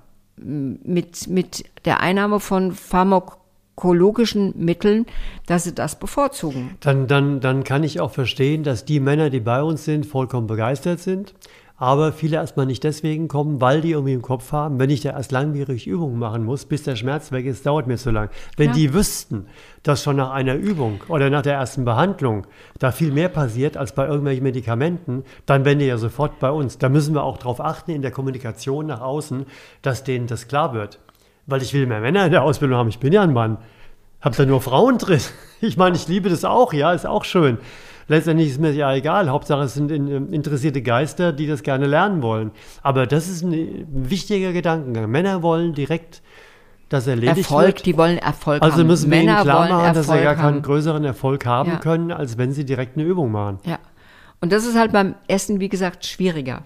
mit, mit der Einnahme von pharmakologischen Mitteln, dass sie das bevorzugen. Dann, dann, dann kann ich auch verstehen, dass die Männer, die bei uns sind, vollkommen begeistert sind. Aber viele erstmal nicht deswegen kommen, weil die irgendwie im Kopf haben, wenn ich da erst langwierig Übungen machen muss, bis der Schmerz weg ist, dauert mir zu lang. Wenn Ja. die wüssten, dass schon nach einer Übung oder nach der ersten Behandlung da viel mehr passiert als bei irgendwelchen Medikamenten, dann wären die ja sofort bei uns. Da müssen wir auch darauf achten in der Kommunikation nach außen, dass denen das klar wird. Weil ich will mehr Männer in der Ausbildung haben. Ich bin ja ein Mann. Hab da nur Frauen drin. Ich meine, ich liebe das auch, ja, ist auch schön. Letztendlich ist mir ja egal. Hauptsache, es sind in, interessierte Geister, die das gerne lernen wollen. Aber das ist ein wichtiger Gedankengang. Männer wollen direkt das erledigt Erfolg, wird. die wollen Erfolg Also haben. müssen wir Männer ihnen klar wollen machen, dass sie Erfolg gar keinen haben. größeren Erfolg haben Ja. können, als wenn sie direkt eine Übung machen. Ja. Und das ist halt beim Essen, wie gesagt, schwieriger.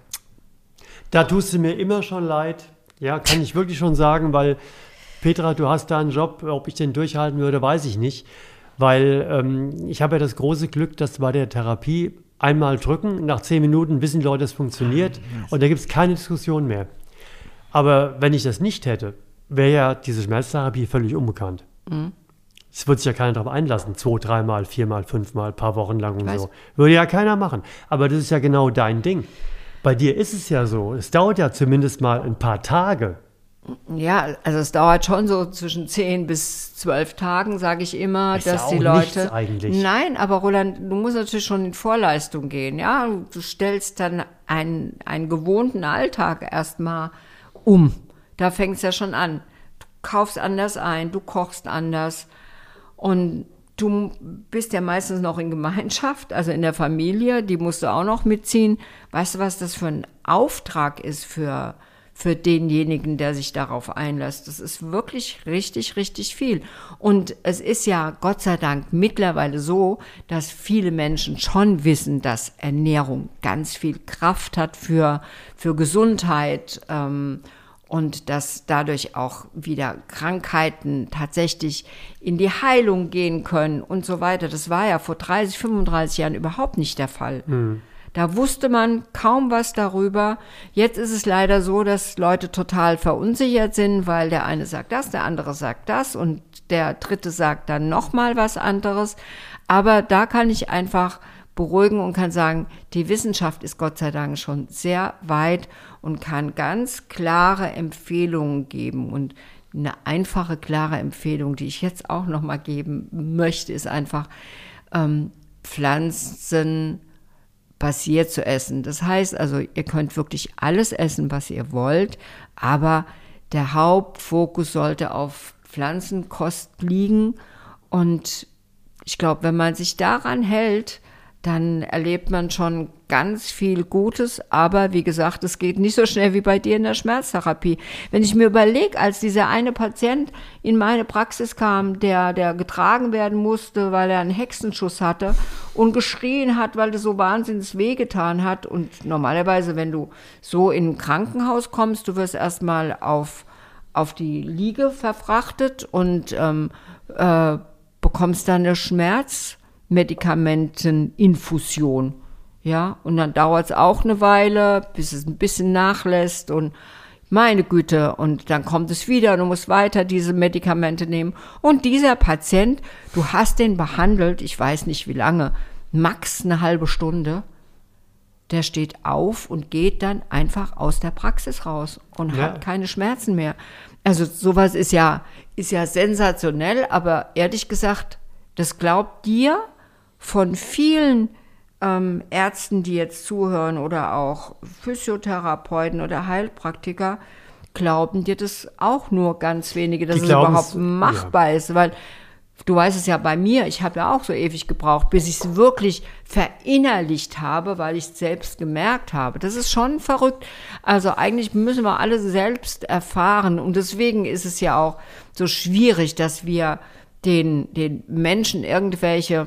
Da tust du mir immer schon leid. Ja, kann ich wirklich schon sagen, weil Petra, du hast da einen Job, ob ich den durchhalten würde, weiß ich nicht. Weil ähm, ich habe ja das große Glück, dass bei der Therapie einmal drücken, nach zehn Minuten wissen die Leute, es funktioniert und da gibt es keine Diskussion mehr. Aber wenn ich das nicht hätte, wäre ja diese Schmerztherapie völlig unbekannt. Mhm. Es würde sich ja keiner darauf einlassen, zwei, dreimal, viermal, fünfmal, ein paar Wochen lang und Weiß. so. Würde ja keiner machen. Aber das ist ja genau dein Ding. Bei dir ist es ja so, es dauert ja zumindest mal ein paar Tage. Ja, also es dauert schon so zwischen zehn bis zwölf Tagen, sage ich immer, Ist ja dass die auch Leute. nichts eigentlich. Nein, aber Roland, du musst natürlich schon in Vorleistung gehen, ja. Du stellst dann einen, einen gewohnten Alltag erstmal um. Da fängt es ja schon an. Du kaufst anders ein, du kochst anders und du bist ja meistens noch in Gemeinschaft, also in der Familie, die musst du auch noch mitziehen. Weißt du, was das für ein Auftrag ist für für denjenigen, der sich darauf einlässt. Das ist wirklich richtig, richtig viel. Und es ist ja Gott sei Dank mittlerweile so, dass viele Menschen schon wissen, dass Ernährung ganz viel Kraft hat für, für Gesundheit ähm, und dass dadurch auch wieder Krankheiten tatsächlich in die Heilung gehen können und so weiter. Das war ja vor dreißig, fünfunddreißig Jahren überhaupt nicht der Fall. Mhm. Da wusste man kaum was darüber. Jetzt ist es leider so, dass Leute total verunsichert sind, weil der eine sagt das, der andere sagt das und der dritte sagt dann nochmal was anderes. Aber da kann ich einfach beruhigen und kann sagen, die Wissenschaft ist Gott sei Dank schon sehr weit und kann ganz klare Empfehlungen geben. Und eine einfache, klare Empfehlung, die ich jetzt auch nochmal geben möchte, ist einfach ähm, Pflanzen basiert zu essen. Das heißt also, ihr könnt wirklich alles essen, was ihr wollt, aber der Hauptfokus sollte auf Pflanzenkost liegen und ich glaube, wenn man sich daran hält, dann erlebt man schon ganz viel Gutes, aber wie gesagt, es geht nicht so schnell wie bei dir in der Schmerztherapie. Wenn ich mir überlege, als dieser eine Patient in meine Praxis kam, der, der getragen werden musste, weil er einen Hexenschuss hatte und geschrien hat, weil das so wahnsinnig wehgetan hat und normalerweise, wenn du so in ein Krankenhaus kommst, du wirst erstmal auf auf die Liege verfrachtet und ähm, äh, bekommst dann eine Schmerzmedikamenteninfusion. Ja, und dann dauert es auch eine Weile, bis es ein bisschen nachlässt und meine Güte, und dann kommt es wieder und du musst weiter diese Medikamente nehmen. Und dieser Patient, du hast den behandelt, ich weiß nicht wie lange, max eine halbe Stunde, der steht auf und geht dann einfach aus der Praxis raus und ja. hat keine Schmerzen mehr. Also sowas ist ja, ist ja sensationell, aber ehrlich gesagt, das glaubt dir von vielen ähm, Ärzten, die jetzt zuhören oder auch Physiotherapeuten oder Heilpraktiker, glauben dir das auch nur ganz wenige, dass es überhaupt machbar ja. ist, weil du weißt es ja bei mir, ich habe ja auch so ewig gebraucht, bis ich es wirklich verinnerlicht habe, weil ich es selbst gemerkt habe. Das ist schon verrückt. Also eigentlich müssen wir alle selbst erfahren und deswegen ist es ja auch so schwierig, dass wir den, den Menschen irgendwelche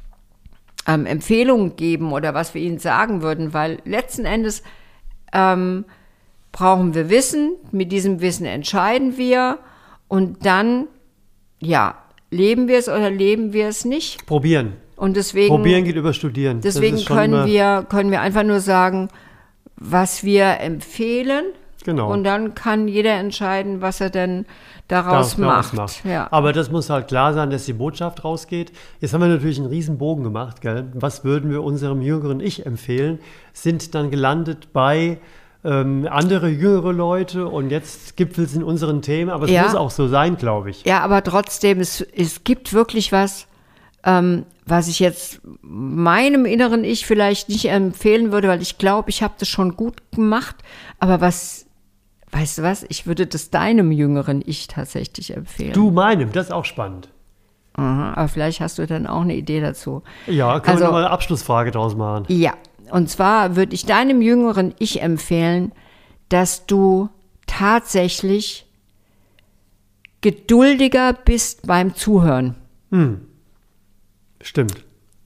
ähm, Empfehlungen geben oder was wir ihnen sagen würden, weil letzten Endes ähm, brauchen wir Wissen, mit diesem Wissen entscheiden wir und dann, ja, leben wir es oder leben wir es nicht? Probieren. Und deswegen, Probieren geht über Studieren. Deswegen können wir, können wir einfach nur sagen, was wir empfehlen. Genau. Und dann kann jeder entscheiden, was er denn daraus, daraus macht. macht. Ja. Aber das muss halt klar sein, dass die Botschaft rausgeht. Jetzt haben wir natürlich einen riesen Bogen gemacht, gell? Was würden wir unserem jüngeren Ich empfehlen? Sind dann gelandet bei Ähm, andere jüngere Leute und jetzt gipfelt es in unseren Themen, aber es ja. muss auch so sein, glaube ich. Ja, aber trotzdem, es, es gibt wirklich was, ähm, was ich jetzt meinem inneren Ich vielleicht nicht empfehlen würde, weil ich glaube, ich habe das schon gut gemacht, aber was, weißt du was, ich würde das deinem jüngeren Ich tatsächlich empfehlen. Du meinem, das ist auch spannend. Aha, aber vielleicht hast du dann auch eine Idee dazu. Ja, können also, wir mal eine Abschlussfrage draus machen. Ja. Und zwar würde ich deinem jüngeren Ich empfehlen, dass du tatsächlich geduldiger bist beim Zuhören. Hm. Stimmt.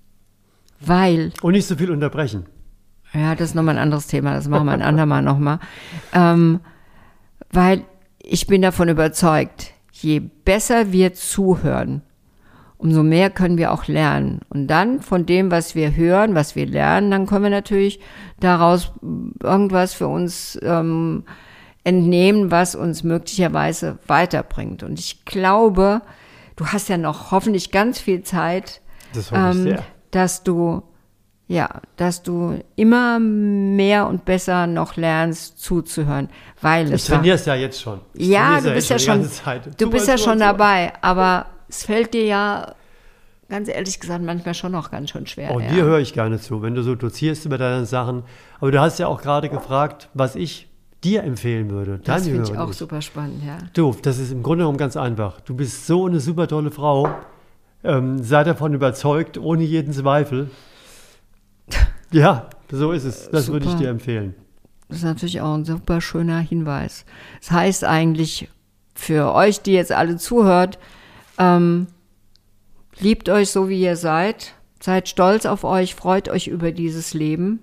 Weil. Und nicht so viel unterbrechen. Ja, das ist nochmal ein anderes Thema, das machen wir ein andermal nochmal. Ähm, weil ich bin davon überzeugt, je besser wir zuhören, umso mehr können wir auch lernen. Und dann von dem, was wir hören, was wir lernen, dann können wir natürlich daraus irgendwas für uns ähm, entnehmen, was uns möglicherweise weiterbringt. Und ich glaube, du hast ja noch hoffentlich ganz viel Zeit, das hoffe ich ähm, sehr. dass du, ja, dass du immer mehr und besser noch lernst, zuzuhören. Weil ich trainiere es ja jetzt schon. Ich ja, du bist ja schon, du bist ja schon dabei, aber es fällt dir ja, ganz ehrlich gesagt, manchmal schon noch ganz schön schwer. Auch ja. dir höre ich gerne zu, wenn du so dozierst über deine Sachen. Aber du hast ja auch gerade gefragt, was ich dir empfehlen würde. Das finde ich auch nicht. Super spannend, ja. Du, das ist im Grunde genommen ganz einfach. Du bist so eine super tolle Frau. Ähm, sei davon überzeugt, ohne jeden Zweifel. Ja, so ist es. Das super. Würde ich dir empfehlen. Das ist natürlich auch ein super schöner Hinweis. Das heißt eigentlich für euch, die jetzt alle zuhört, Ähm, liebt euch so, wie ihr seid, seid stolz auf euch, freut euch über dieses Leben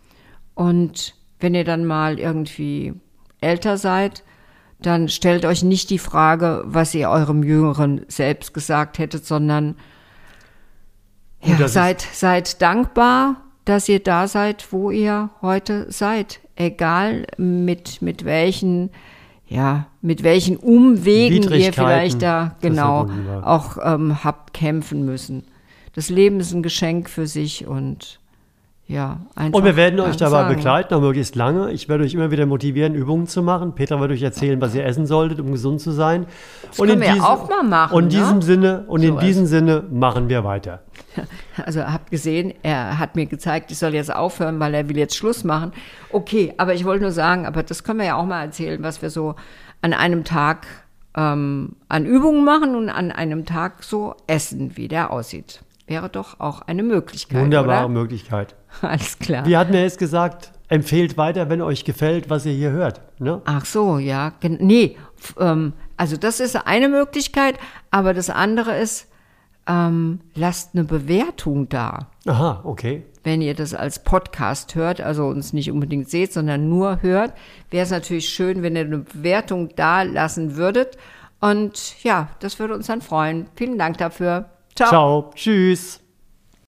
und wenn ihr dann mal irgendwie älter seid, dann stellt euch nicht die Frage, was ihr eurem Jüngeren selbst gesagt hättet, sondern ja, seid, seid dankbar, dass ihr da seid, wo ihr heute seid, egal mit, mit welchen Ja, mit welchen Umwegen ihr vielleicht da genau auch ähm, habt kämpfen müssen. Das Leben ist ein Geschenk für sich und ja, einfach. Und wir werden euch dabei sagen. begleiten, noch möglichst lange. Ich werde euch immer wieder motivieren, Übungen zu machen. Petra wird euch erzählen, was ihr essen solltet, um gesund zu sein. Das und können wir diesem, auch mal machen. Und in ne? diesem Sinne, und so in diesem Sinne machen wir weiter. Also habt gesehen, er hat mir gezeigt, ich soll jetzt aufhören, weil er will jetzt Schluss machen. Okay, aber ich wollte nur sagen, aber das können wir ja auch mal erzählen, was wir so an einem Tag ähm, an Übungen machen und an einem Tag so essen, wie der aussieht. Wäre doch auch eine Möglichkeit, Wunderbare oder? Möglichkeit. Alles klar. Wir hatten ja jetzt gesagt, empfehlt weiter, wenn euch gefällt, was ihr hier hört. Ne? Ach so, ja. Nee, ähm, also das ist eine Möglichkeit, aber das andere ist, ähm, lasst eine Bewertung da. Aha, okay. Wenn ihr das als Podcast hört, also uns nicht unbedingt seht, sondern nur hört, wäre es natürlich schön, wenn ihr eine Bewertung da lassen würdet. Und ja, das würde uns dann freuen. Vielen Dank dafür. Ciao. Ciao. Tschüss.